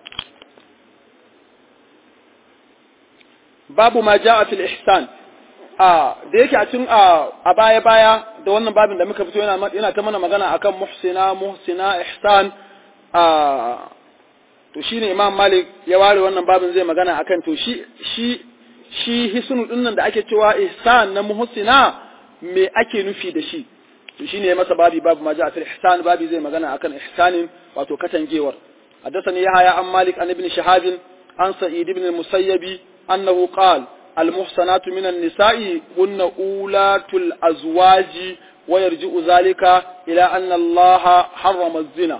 babu ma ja'a fil ihsan a da yake a cikin a baya baya da wannan babin da muka fito yana yana ta mana magana akan muhsina muhsina ihsan a to shine Imam Malik ya ware wannan babin zai magana akan to shi shi shi hisnu dinnan da ake cewa ihsan na muhsina me ake nufi da shi to shine ya masa babi babu ma ja'a fil ihsan babi zai magana akan ihsanin wato katangewar حدثني يحيى عن مالك عن ابن شهاب عن سعيد بن المسيب أنه قال المحصنات من النساء هن أولات الأزواج ويرجع ذلك إلى أن الله حرم الزنا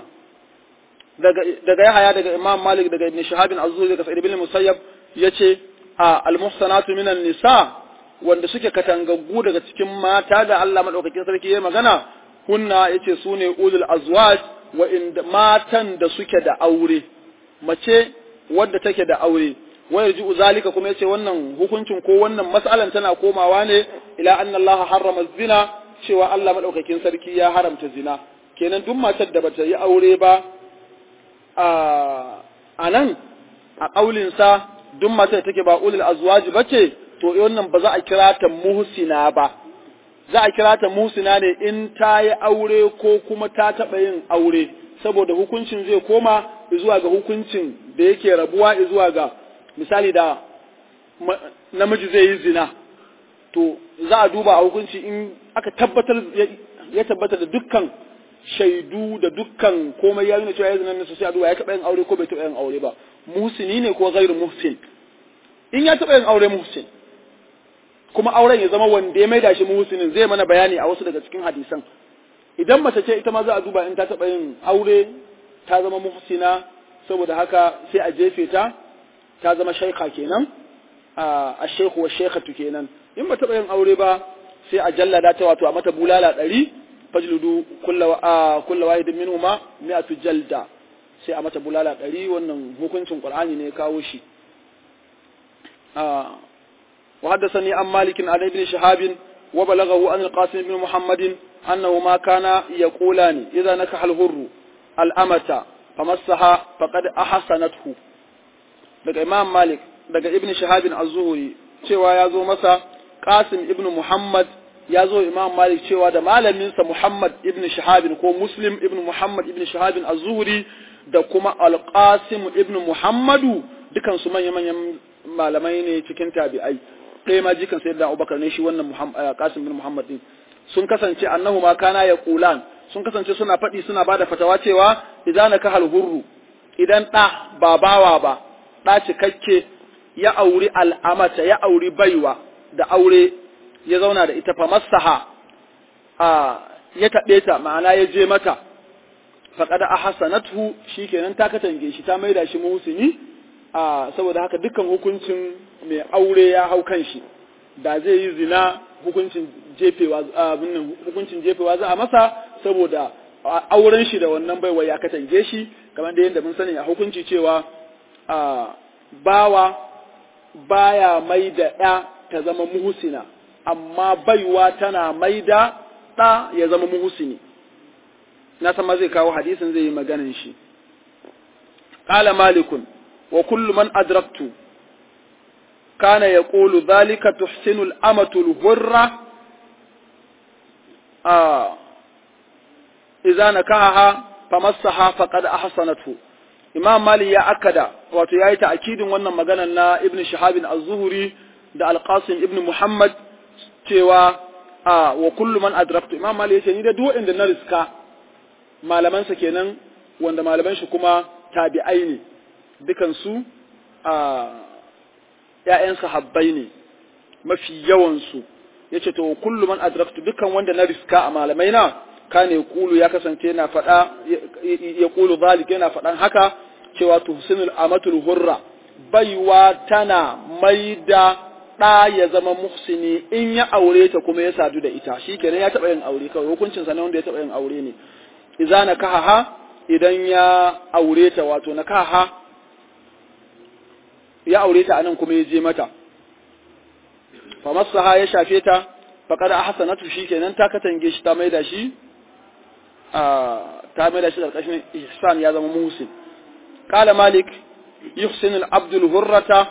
daga Yahya daga Imam Malik daga Ibn Shihab az-Zuhri daga Sa'id ibn Musayyab yace al-muhsanatu minan nisa wanda suke katangaggu daga cikin mata da Allah madaukakin sarki ya magana hunna yace sune ulul azwaj wa inda matan da suke da aure mace wadda take da aure wayar ji zalika kuma yace wannan hukuncin ko wannan mas'alan tana komawa ne ila anna Allah harrama zina cewa Allah madaukakin sarki ya haramta zina kenan duk matar da bata yi aure ba a anan a kaulin sa duk matar take ba ulul azwaji bace to wannan ba za a kira ta muhsina ba za a kira ta muhsina ne in ta yi aure ko kuma ta taɓa yin aure saboda hukuncin zai koma zuwa ga hukuncin da yake rabuwa zuwa ga misali da namiji zai yi zina to za a duba a hukunci in aka tabbatar ya tabbatar da dukkan shaidu da dukkan komai ya nuna cewa ya zina ne sai a duba ya taɓa yin aure ko bai taɓa yin aure ba muhsini ne ko ghairu muhsin in ya taɓa yin aure muhsin kuma auren ya zama wanda ya maida shi muhsinin zai mana bayani a wasu daga cikin hadisan idan mace ce ita ma za a duba in ta taɓa yin aure ta zama muhsina saboda haka sai a jefe ta ta zama shaikha kenan a shaikhu wa shaikhatu kenan in ba taɓa yin aure ba sai a jallada ta wato a mata bulala ɗari fajludu kulla wahidin minhuma mi'atu jalda sai a mata bulala ɗari wannan hukuncin qur'ani ne ya kawo shi وحدثني عن مالك عن ابن شهاب وبلغه عن القاسم بن محمد أنه ما كان يقولان إذا نكح الهر الأمة فمسها فقد أحسنته daga Imam Malik daga Ibn Shihab az-Zuhri cewa yazo masa Qasim ibn Muhammad yazo Imam Malik cewa da malamin sa Muhammad ibn Shihab ko Muslim ibn Muhammad ibn Shihab az-Zuhri da kuma Al-Qasim ibn Muhammadu dukan su manyan manyan malamai ne cikin tabi'ai ɗaya ma jikan sayyidina Abubakar ne shi wannan Qasim ibn Muhammad din sun kasance annahu ma kana yaqulan sun kasance suna faɗi suna bada fatawa cewa idan nakahal hurru idan ɗa ba bawa ba ɗa cikakke ya auri al'amata ya auri baiwa da aure ya zauna da ita fa masaha a ya taɓe ta ma'ana ya je mata faqad ahsanathu shikenan ta katange shi ta maida shi muhsini a saboda haka dukkan hukuncin mai aure ya hau kan shi da zai yi zina hukuncin jefewa abin hukuncin jefewa za a masa saboda auren shi da wannan baiwa ya katange shi kamar da yadda mun sani a hukunci cewa a bawa baya maida ɗa ta zama muhsina amma baiwa tana maida ɗa ya zama muhsini na san ma zai kawo hadisin zai yi maganin shi qala malikun wa kullu man adraktu kana yaqulu dhalika tuhsinu al-amatu al-hurra ah idza nakaha famassaha faqad ahsanatu. Imam Malik ya akada wato yayi ta'kidin wannan maganar na Ibn Shihab az-Zuhri da Al-Qasim ibn Muhammad cewa a wa kullu man adraktu. Imam Malik yace ni da duk inda na riska malaman sa kenan wanda malaman shi kuma tabi'ai ne dukan su a ƴaƴan sahabbai ne mafi yawan su yace to kullu man adraktu dukan wanda na riska a malamai na kane kulu ya kasance yana fada ya kulu zalika yana fadan haka cewa tuhsinul amatul hurra baiwa tana maida da ya zama muhsini in ya aure ta kuma ya sadu da ita shikenan ya taba yin aure kawai hukuncin sa ne wanda ya taba yin aure ne idza nakaha idan ya aure ta wato nakaha ya aure ta anan kuma ya je mata fa masaha ya shafe ta faqad ahsanatu shikenan ta katange shi ta maida shi ta maida shi karkashin ihsan ya zama muhsin qala malik yuhsin al-abd al-hurrata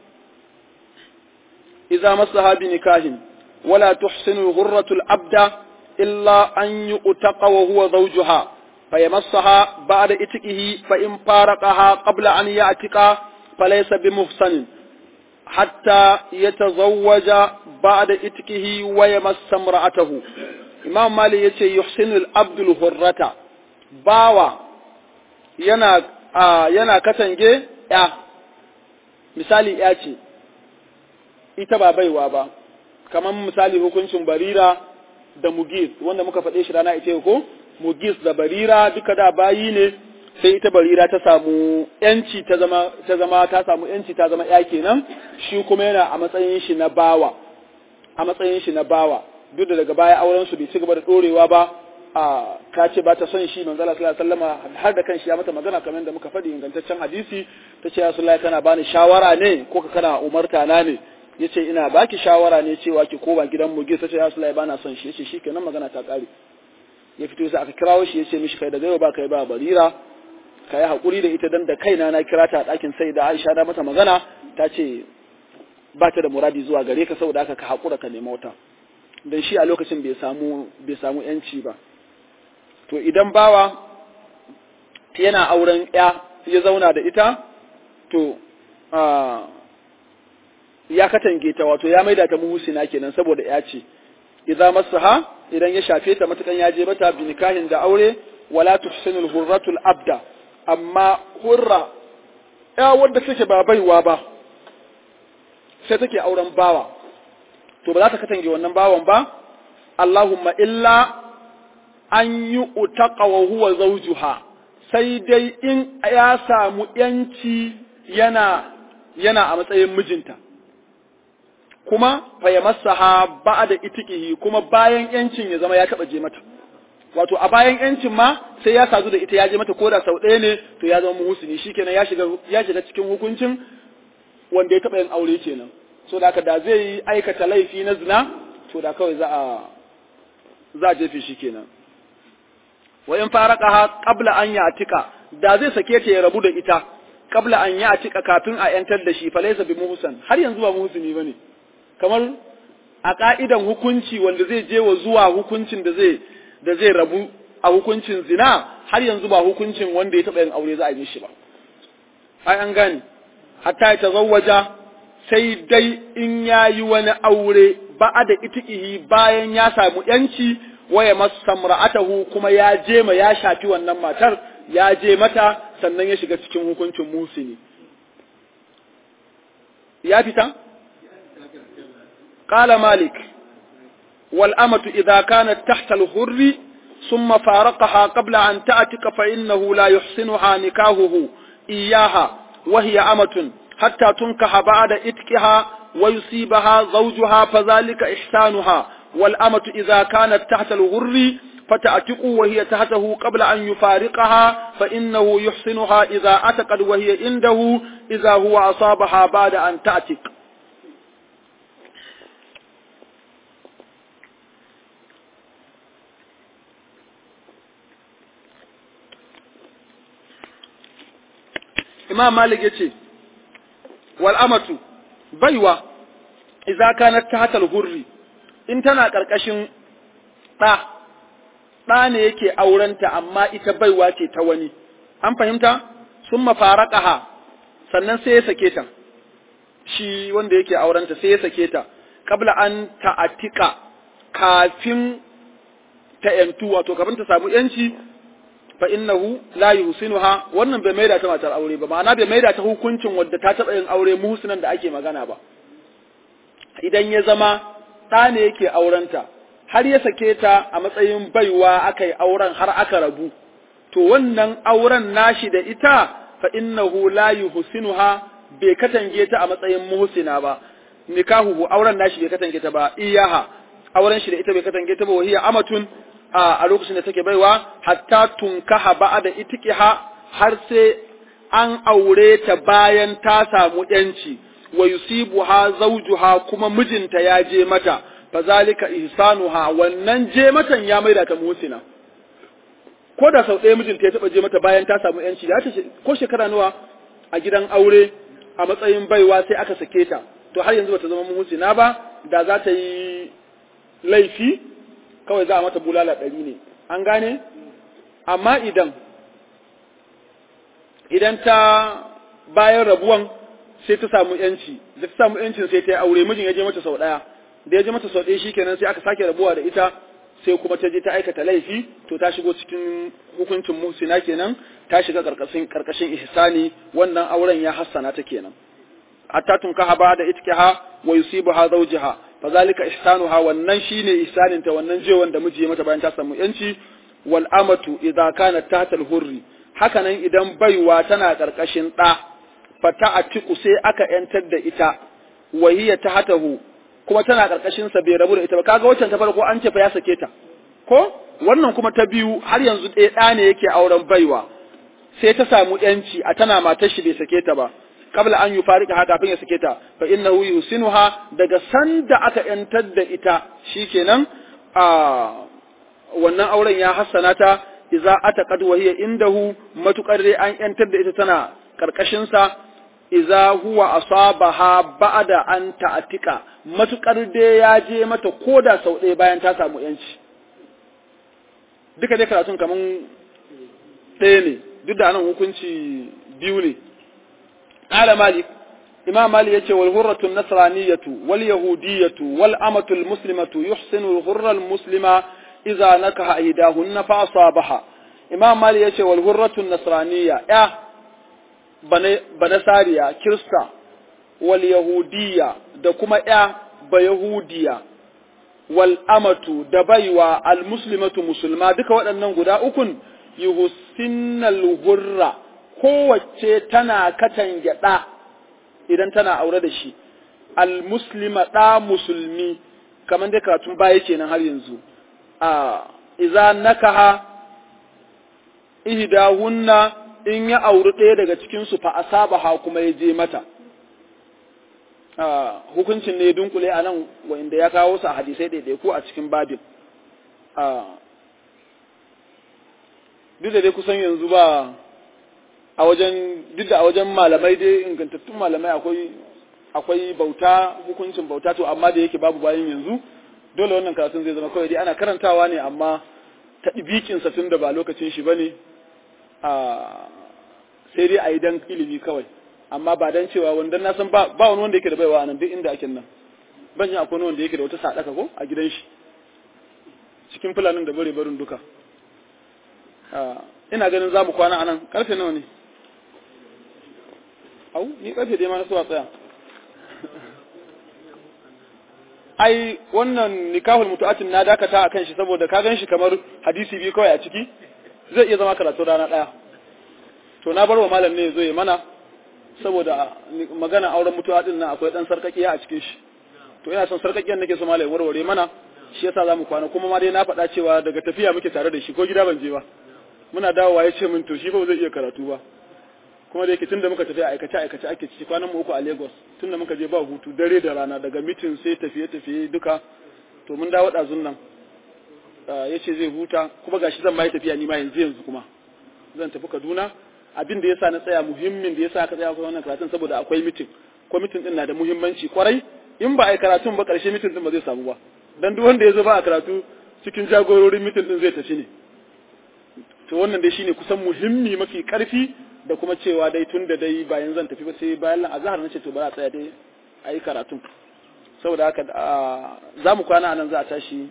idza masaha bi nikahin wala tuhsin al-hurratu al-abda illa an yu'taqa wa huwa zawjuha fayamassaha ba'da itiqihi fa in faraqaha qabla an ya'tiqa falaysa bimuhsanin hatta yatazawwaja ba'da itiqihi wa yamassa imra'atahu. Imam Malik yace yuhsinul abdul hurrata bawa yana yana katange ya misali ya ce ita ba baiwa ba kaman misali hukuncin barira da mugis wanda muka faɗe shi rana ita ko mugis da barira duka da bayi ne sai ita barira ta samu yanci ta zama ta zama ta samu yanci ta zama ya kenan shi kuma yana a matsayin shi na bawa a matsayin shi na bawa duk da daga baya auren su bai ci gaba da dorewa ba a ta ce ba ta son shi manzo Allah sallallahu alaihi wasallam har da kanshi ya mata magana kamar da muka faɗi ingantaccen hadisi ta ce ya Rasulullahi kana bani shawara ne ko ka kana umarta na ne yace ina baki shawara ne cewa ki koma gidan mu ta ce ya Rasulullahi bana son shi yace shikenan magana ta kare ya fito sai aka kirawo shi yace mishi kai da yau ba kai ba barira kai hakuri da ita dan da kaina na kira ta a ɗakin sai da Aisha da mata magana ta ce ba ta da muradi zuwa gare ka saboda haka ka hakura ka nemi wata dan shi a lokacin bai samu bai samu yanci ba to idan bawa yana auren ya ya zauna da ita to ya katange ta wato ya maida ta muhsina kenan saboda ya ce idza masaha idan ya shafe ta matakan ya je mata bi nikahin da aure wala tuhsinul hurratul abda amma hurra ya wanda take ba baiwa ba sai take auren bawa to ba za ta katange wannan bawan ba Allahumma illa an yi utaqa wa huwa zawjuha sai dai in ya samu yanci yana yana a matsayin mijinta kuma fa yamassaha ba'da itiqihi kuma bayan yancin ya zama ya taba je mata wato a bayan yancin ma sai ya sadu da ita ya je mata koda sau ɗaya ne to ya zama muhsini shikenan ya shiga ya shiga cikin hukuncin wanda ya taba yin aure kenan so da haka da zai yi aikata laifi na zina to da kawai za a za a jefe shi kenan wa in faraqaha qabla an ya'tika da zai sake ta ya rabu da ita qabla an ya'tika kafin a yantar da shi fa laysa bi muhsan har yanzu ba muhsini bane kamar a ka'idan hukunci wanda zai je wa zuwa hukuncin da zai da zai rabu a hukuncin zina har yanzu ba hukuncin wanda ya taba yin aure za a yi shi ba ai an gane hatta ya tazawwaja sai dai in yayi wani aure ba da itiqihi bayan ya samu yanci waya masamra'atahu kuma ya je ma ya shafi wannan matar ya je mata sannan ya shiga cikin hukuncin musini ya fita qala malik wal amatu idha kanat tahta al hurri thumma faraqaha qabla an ta'tika fa innahu la yuhsinuha nikahuhu iyaha wa hiya amatun hatta tunkaha ba'da itkiha wa yusibaha zawjuha fadhalika ihsanuha والأمة إذا كانت تحت الغر فتعتق وهي تحته قبل أن يفارقها فإنه يحسنها إذا أتقد وهي عنده إذا هو أصابها بعد أن تعتق إمام مالك يتي والأمة بيوة إذا كانت تحت الغر in tana ƙarƙashin ɗa ɗa ne yake aurenta amma ita baiwa ce ta wani an fahimta sun mafaraqaha sannan sai ya sake ta shi wanda yake aurenta sai ya sake ta kabla an ta'atika kafin ta yantu wato kafin ta samu yanci fa innahu la yuhsinuha wannan bai maida ta matar aure ba ma'ana bai maida ta hukuncin wadda ta taba yin aure muhsinan da ake magana ba idan ya zama ɗa ne yake aurenta har ya sake ta a matsayin baiwa aka yi auren har aka rabu to wannan auren nashi da ita fa innahu la yuhsinuha bai katange ta a matsayin muhsina ba nikahu auren nashi bai katange ta ba iyaha auren shi da ita bai katange ta ba wahiya amatun a lokacin da take baiwa hatta tunkaha ba'da itiqiha har sai an aure ta bayan ta samu yanci wa yusibuha zawjuha kuma mijinta ya je mata fazalika ihsanuha wannan je matan ya maida ta muhsina ko da sau ɗaya mijinta ya taba je mata bayan ta samu yanci da ta ko shekara nawa a gidan aure a matsayin baiwa sai aka sake ta to har yanzu bata zama muhsina ba da za ta yi laifi kawai za a mata bulala ɗari ne an gane amma idan idan ta bayan rabuwan sai ta samu yanci da ta samu yancin sai ta yi aure mijin ya je mata sau ɗaya da ya je mata sau ɗaya shikenan sai aka sake rabuwa da ita sai kuma ta je ta aikata laifi to ta shigo cikin hukuncin muhsina kenan ta shiga karkashin karkashin ihsani wannan auren ya hassana ta kenan hatta tunkaha ba da itkiha wa yusibuha zawjaha fazalika ihsanuha wannan shine ihsanin ta wannan je wanda miji ya mata bayan ta samu yanci wal amatu idza kanat tahta al hurri hakanan idan baiwa tana karkashin da fata atiku sai aka yantar da ita wahiya tahtahu kuma tana karkashin sa bai rabu da ita ba kaga waccan ta farko an ce fa ya sake ta ko wannan kuma ta biyu har yanzu ɗaya ɗa ne yake auren baiwa sai ta samu yanci a tana matar shi bai sake ta ba kabla an yufarika haka kafin ya sake ta fa innahu yusinuha daga sanda aka yantar da ita shikenan a wannan auren ya hassana ta idza ataqad wa hiya indahu matukar dai an yantar da ita tana karkashin sa idza huwa asabaha ba'da an ta'atika matukar dai ya je mata koda sau ɗaya bayan ta samu yanci duka dai karatun kaman ɗaya ne duk da anan hukunci biyu ne qala malik imam malik yace wal hurratu an-nasraniyatu wal yahudiyatu wal amatu al-muslimatu yuhsinu al-hurra al-muslima idza nakaha aydahunna fa asabaha imam malik yace wal hurratu an-nasraniyya ya banasariya kirista wal yahudiyya da kuma ya bayahudiya wal amatu da baiwa al muslimatu musulma duka waɗannan guda ukun yuhsinnal hurra kowace tana katange da idan tana aure da shi al muslima da musulmi kaman dai karatun baya kenan har yanzu a idza nakaha ihdahunna in ya auri ɗaya daga cikinsu fa asabaha kuma ya je mata hukuncin ne dunkule a nan wanda ya kawo su a hadisai ɗaiɗai ko a cikin babin duk da dai kusan yanzu ba a wajen duk da a wajen malamai dai ingantattun malamai akwai akwai bauta hukuncin bauta to amma da yake babu bayan yanzu dole wannan karatun zai zama kawai dai ana karantawa ne amma ta ɗibikin sa tun da ba lokacin shi bane sai dai a yi dan ilimi kawai amma ba dan cewa wanda na san ba wani wanda yake da baiwa nan duk inda ake nan ban yi akwai wanda yake da wata sadaka ko a gidan shi cikin fulanin da bare barin duka ina ganin za mu kwana anan karfe nawa ne au ni karfe dai ma na so a tsaya ai wannan nikahul mutu'atin na dakata akan shi saboda ka gan shi kamar hadisi biyu kawai a ciki zai iya zama karatu rana daya to na bar wa malam ne zo ya mana saboda magana auren mutuwa din nan akwai dan sarkakiya a cikin shi to ina son sarkakiyan nake so malam warware mana shi yasa zamu kwana kuma ma dai na faɗa cewa daga tafiya muke tare da shi ko gida ban je ba muna dawowa ya ce min to shi ba zai iya karatu ba kuma da yake tunda muka tafi aikace aikace ake ciki kwanan mu uku a Lagos tunda muka je ba hutu dare da rana daga meeting sai tafiye tafiye duka to mun dawo dazun nan yace zai huta kuma gashi zan mai tafiya ni ma yanzu yanzu kuma zan tafi Kaduna abin da yasa na tsaya muhimmin da yasa ka tsaya ko wannan karatun saboda akwai meeting ko meeting din na da muhimmanci kwarai in ba ai karatun ba karshe meeting din ba zai samu ba dan duk wanda yazo ba a karatu cikin jagororin meeting din zai tafi ne to wannan dai shine kusan muhimmi mafi karfi da kuma cewa dai tunda dai bayan zan tafi ba sai bayan azhar nace to ba za a tsaya dai ayi karatu saboda haka za mu kwana nan za a tashi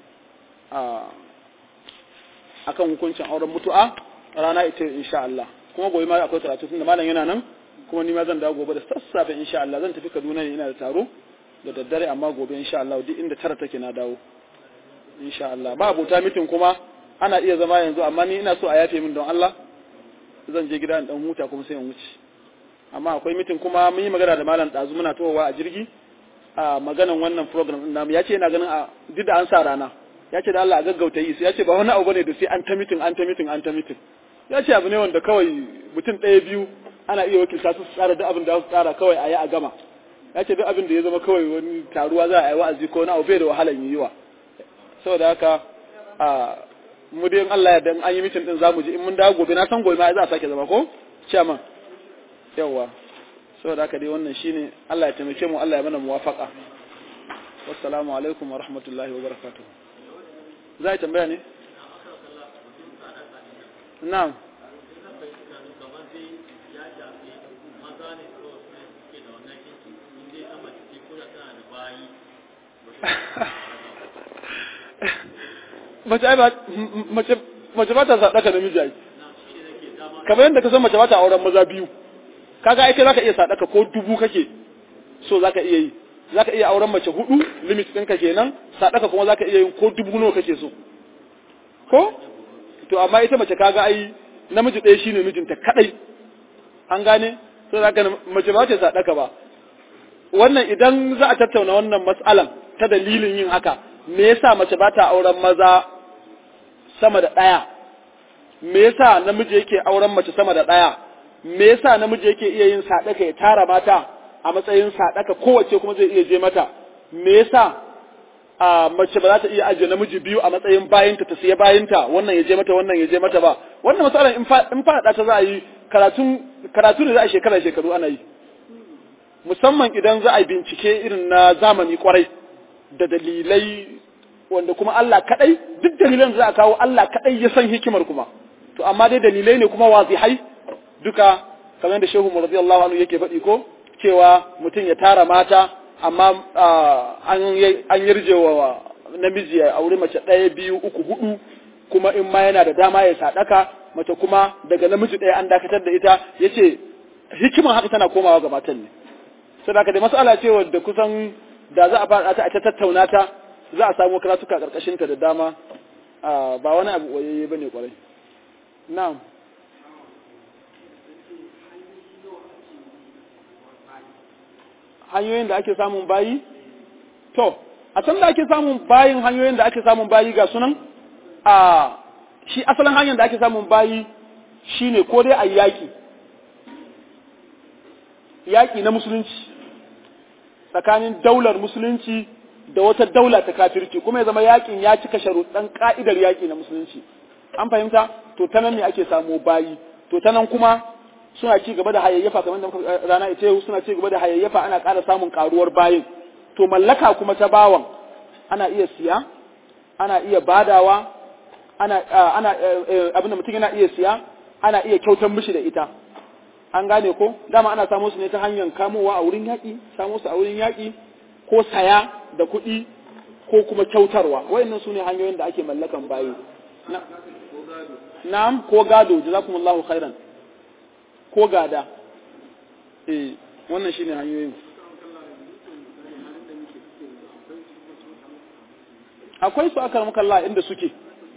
akan hukuncin auren mutu'a rana ita insha Allah kuma gobe ma akwai karatu tunda malam yana nan kuma ni ma zan dawo gobe da sassafe insha Allah zan tafi Kaduna ne ina da taro da daddare amma gobe insha Allah duk inda tara take na dawo insha Allah ba abota mitin kuma ana iya zama yanzu amma ni ina so a yafe min don Allah zan je gida in dan huta kuma sai in wuce amma akwai mitin kuma mun yi magana da malam dazu muna towa a jirgi a maganan wannan program din namu yace ina ganin a duk da an sa rana yace da Allah a gaggauta yi sai yace ba wani abu bane da sai an ta mitin an ta mitin an ta mitin yace abu ne wanda kawai mutum ɗaya biyu ana iya wakilta su tsara duk abin da su tsara kawai a yi a gama yace duk abin da ya zama kawai wani taruwa za a yi wa'azi ko na abu bai da wahalan yiwa saboda haka a mu dai Allah ya dan an yi mitin din zamu ji in mun dawo gobe na san gobe ma za a sake zama ko chairman yawa saboda haka dai wannan shine Allah ya taimake mu Allah ya mana muwafaqa wassalamu alaikum wa rahmatullahi wa barakatuh zai tambaya ne na'am mace ai ba mace mace ba ta sadaka namiji ai kamar yadda ka san mace ba ta auren maza biyu kaga ai kai zaka iya sadaka ko dubu kake so zaka iya yi zaka iya auren mace hudu limit ɗinka kenan sadaka kuma zaka iya yin ko dubu nawa kake so ko to amma ita mace kaga ai namiji ɗaya shine mijinta kadai an gane so zaka mace ba ta sadaka ba wannan idan za a tattauna wannan mas'alan ta dalilin yin haka me yasa mace ba ta auren maza sama da ɗaya me yasa namiji yake auren mace sama da ɗaya me yasa namiji yake iya yin sadaka ya tara mata a matsayin sadaka kowace kuma zai iya je mata me yasa a mace ba za ta iya ajiye namiji biyu a matsayin bayinta ta siya bayinta wannan ya je mata wannan ya je mata ba wannan matsalar in fa in fa ta za a yi karatun karatu ne za a shekara shekaru ana yi musamman idan za a bincike irin na zamani kwarai da dalilai wanda kuma Allah kadai duk dalilan da za a kawo Allah kadai ya san hikimar kuma to amma dai dalilai ne kuma wazihai duka kamar da Shehu radiyallahu anhu yake faɗi ko cewa mutum ya tara mata amma an an yarjewa namiji ya aure mace ɗaya biyu uku hudu kuma in ma yana da dama ya sadaka mace kuma daga namiji ɗaya an dakatar da ita yace hikimar haka tana komawa ga matan ne saboda da mas'ala ce wanda kusan da za a fara ta a tattauna ta za a samu karatuka karkashin ta da dama ba wani abu wayayye bane kwarai na'am hanyoyin da ake samun bayi to a san da ake samun bayin hanyoyin da ake samun bayi ga sunan a shi asalin hanyar da ake samun bayi shine ko dai a yaki yaki na musulunci tsakanin daular musulunci da wata daula ta kafirci kuma ya zama yakin ya cika sharuɗan ka'idar yaki na musulunci an fahimta to ta nan ne ake samu bayi to ta nan kuma suna ci gaba da hayayyafa kamar da rana ita yau suna ci gaba da hayayyafa ana ƙara samun karuwar bayin to mallaka kuma ta bawan ana iya siya ana iya badawa ana ana abin da mutum yana iya siya ana iya kyautar mishi da ita an gane ko dama ana samu su ne ta hanyar kamowa a wurin yaƙi samu su a wurin yaƙi ko saya da kuɗi ko kuma kyautarwa wayannan su ne hanyoyin da ake mallakan bayi na'am ko gado jazakumullahu khairan ko gada eh wannan shine hanyoyin akwai su aka muka Allah inda suke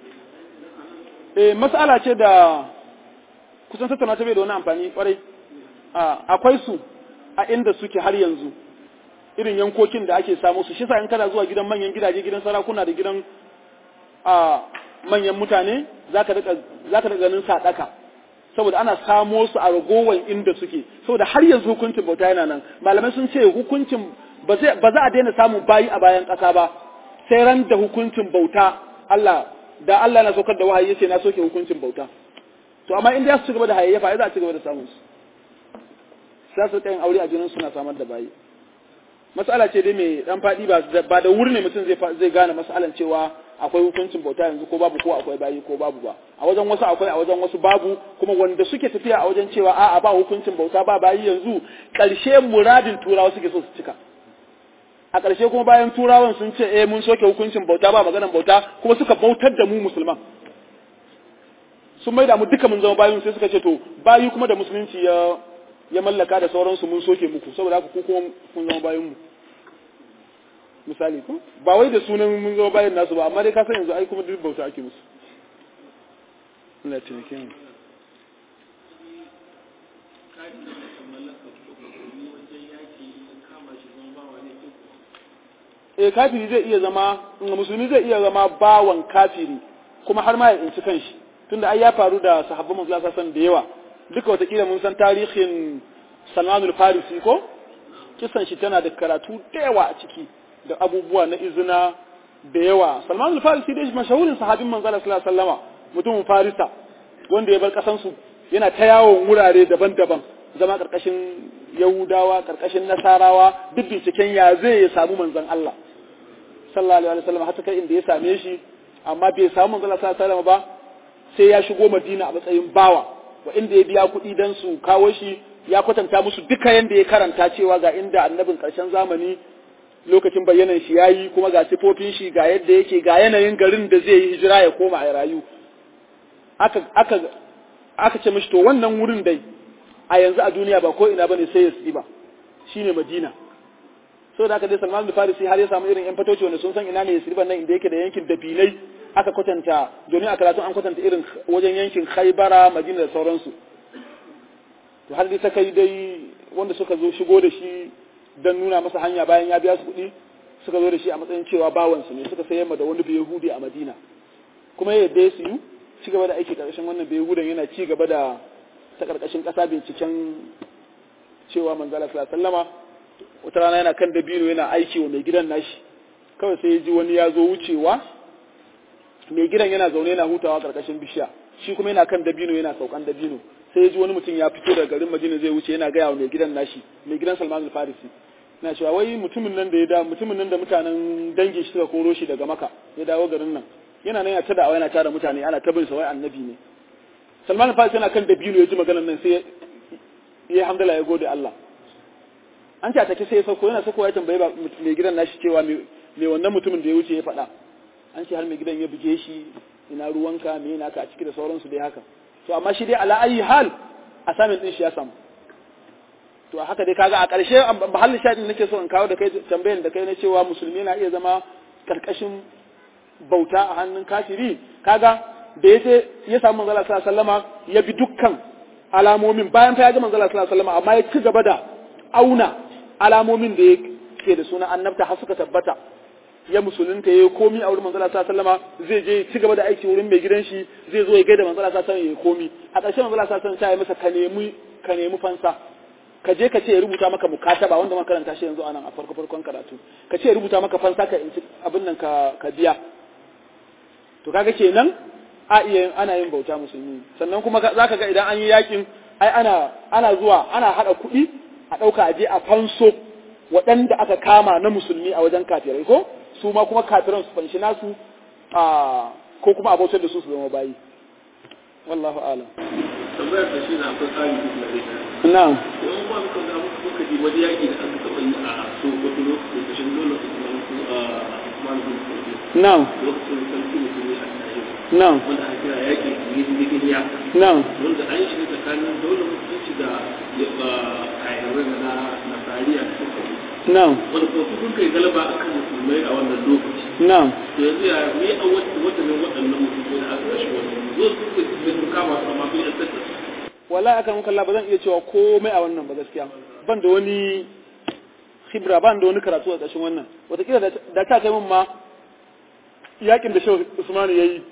eh mas'ala ce da kusan tattauna ta bai da wani amfani kwarai akwai su a inda suke har yanzu irin yankokin da ake samu su shi sa in kana zuwa gidan manyan gidaje gidan sarakuna da gidan a manyan mutane zaka rika zaka rika ganin sadaka saboda ana samo su a ragowar inda suke saboda har yanzu hukuncin bauta yana nan malamai sun ce hukuncin ba zai ba za a daina samun bayi a bayan kasa ba sai ran da hukuncin bauta Allah da Allah na saukar da wahayi yace na soke hukuncin bauta to amma in da su gaba da hayayyafa ai za a ci gaba da samun su sai su kai aure a jinin suna samar da bayi mas'ala ce dai mai dan fadi ba ba da wuri ne mutum zai zai gane mas'alan cewa akwai hukuncin bauta yanzu ko babu, ko akwai bayi ko babu ba. A wajen wasu akwai, a wajen wasu babu, kuma wanda suke tafiya a wajen cewa a'a ba hukuncin bauta ba bayi yanzu, ƙarshe muradin turawa suke so su cika. A ƙarshe kuma bayan turawan sun ce eh mun soke hukuncin bauta ba maganan bauta, kuma suka bautar da mu musulman. Sun maida mu duka mun zama bayin, sai suka ce to bayi kuma da musulunci ya ya mallaka da sauransu mun soke muku, saboda haka ku kuma kun zama bayin mu. Misali ko ba wai da sunan mun zama bayin nasu ba, amma dai ka san yanzu ai kuma duk bauta ake musu. Allah ya taimake mu. Eh kafiri zai iya zama, musulmi zai iya zama bawan kafiri kuma har ma ya inci kanshi, tunda ai ya faru da sahabban manzo sallallahu alaihi wasallam da yawa. Duka watakila mun san tarihin Salman al-Farisi ko kisan shi tana da karatu da yawa a ciki da abubuwa na izina da yawa. Salman al-Farisi dai mashahurin sahabin manzo sallallahu alaihi wasallama, mutumin Farisa wanda ya bar kasan su yana ta yawon wurare daban-daban, zama karkashin Yahudawa, karkashin Nasarawa, duk binciken ya zai ya samu manzon Allah sallallahu alaihi wasallam, har ta kai inda ya same shi, amma bai samu manzon Allah sallallahu alaihi wasallam ba sai ya shigo Madina a matsayin bawa, wa inda ya biya kuɗi dan su kawo shi, ya kwatanta musu duka yanda ya karanta cewa ga inda annabin ƙarshen zamani lokacin bayyanan shi yayi, kuma ga sifofin shi, ga yadda yake, ga yanayin garin da zai yi hijira ya koma a rayu. Aka aka aka ce mishi to wannan wurin dai a yanzu a duniya ba ko ina bane sai Yasriba, shine Madina. So da aka dai Salman al-Farisi har ya samu irin yan fatoci wanda sun san ina ne Yasriba nan, inda yake da yankin Dabinai, aka kwatanta domin a karatu an kwatanta irin wajen yankin Khaibara, Madina da sauransu. To har dai ta kai dai wanda suka zo shigo da shi dan nuna masa hanya bayan ya biya su kuɗi, suka zo da shi a matsayin cewa bawansu ne, suka sayar da wani Yahudi a Madina. Kuma yadda ya siyu ci gaba da aiki karkashin wannan Yahudan, yana ci gaba da ta karkashin ƙasa binciken cewa manzo Allah sallallahu alaihi wasallama. Wata rana yana kan dabino yana aiki wa mai gidan nashi, kawai sai ya ji wani ya zo wucewa, mai gidan yana zaune yana hutawa karkashin bishiya, shi kuma yana kan dabino yana saukan dabino, sai ya ji wani mutum ya fito daga garin Madina zai wuce, yana gaya wa mai gidan nashi, mai gidan Salman al-Farisi, yana cewa wai mutumin nan da ya da mutumin nan da mutanen dangi shi suka koro shi daga Makka ya dawo garin nan, yana nan ya tada yana tara mutane ana tabin sa wai annabi ne. Salman al-Farisi yana kan dabino ya ji maganar nan sai ya yi hamdala ya gode Allah. An ce a take sai ya sauko, yana sauko ya tambaye ba mai gidan nashi cewa me wannan mutumin da ya wuce ya faɗa. An ce har mai gidan ya buge shi, ina ruwanka me yana ka a ciki da sauransu dai haka. To amma shi dai ala ayi hal asamin din shi ya samu. To a haka dai kaga a ƙarshe mahallin shahidin nake so in kawo da kai tambayan da kai na cewa musulmi na iya zama karkashin bauta a hannun kafiri. Kaga da yace ya samu manzo Allah sallallahu alaihi wasallama ya bi dukkan alamomin, bayan fa ya ga manzo Allah sallallahu alaihi wasallama, amma ya ci gaba da auna alamomin da yake da suna annabta har suka tabbata, ya musulunta yayi komi a wurin manzo Allah sallallahu alaihi wasallama, zai je ci gaba da aiki wurin mai gidan shi, zai zo ya gaida manzo Allah sallallahu alaihi wasallama yayi komi. A ƙarshe manzo Allah sallallahu alaihi wasallama ya masa ka nemi ka nemi fansa, ka je ka ce ya rubuta maka mukataba wanda muka karanta shi yanzu anan a farko farkon karatu, ka ce ya rubuta maka fansa ka inci abin nan ka ka biya. To kaga kenan a iya ana yin bauta musulmi. Sannan kuma zaka ga idan an yi yakin ai ana ana zuwa ana hada kuɗi a dauka aje a fanso waɗanda aka kama na musulmi a wajen kafirai ko su ma kuma kafiran su fanshi nasu a ko kuma abautar da su su zama bayi. Wallahu a'lam. Tambayar da shi na akwai tsari duk da rai. Na'am. Don ba muka ga muka ji wani yaki da aka taɓa yi a Sokoto lokacin da shi dole su a malamin Sokoto. Na'am. Lokacin sarki musulmi a Najeriya. Na'am. Wanda aka kira yaki Gidiriya. Na'am. Wanda an shi tsakanin dole musulunci da kayarai na Nasariya da Sokoto. Na'am. Wanda kuma su sun kai galaba akan musulmai a wannan lokaci. Na'am. To yanzu ya yi a watannin waɗannan musulmai da aka kashe wannan. Zo su sun kama su amma sun yi asar da su. Wallahi akan muka Allah ba zan iya cewa komai a wannan ba gaskiya. Ban da wani khibra, ban da wani karatu a ƙarshen wannan. Wataƙila da ta kai min ma yakin da Shehu Usman ya yi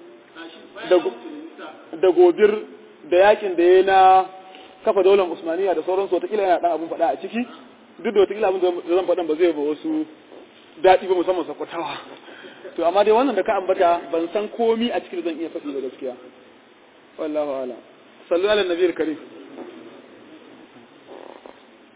da gobir da yakin da ya na kafa daular Usmaniya da sauransu, wataƙila yana ɗan abin faɗa a ciki. Duk da wataƙila abin da zan faɗan ba zai ba wasu daɗi ba musamman sakwatawa. To amma dai wannan da ka ambata ban san komi a cikin zan iya faɗi ba gaskiya. Wallahu a'lam. صلوا على النبي الكريم.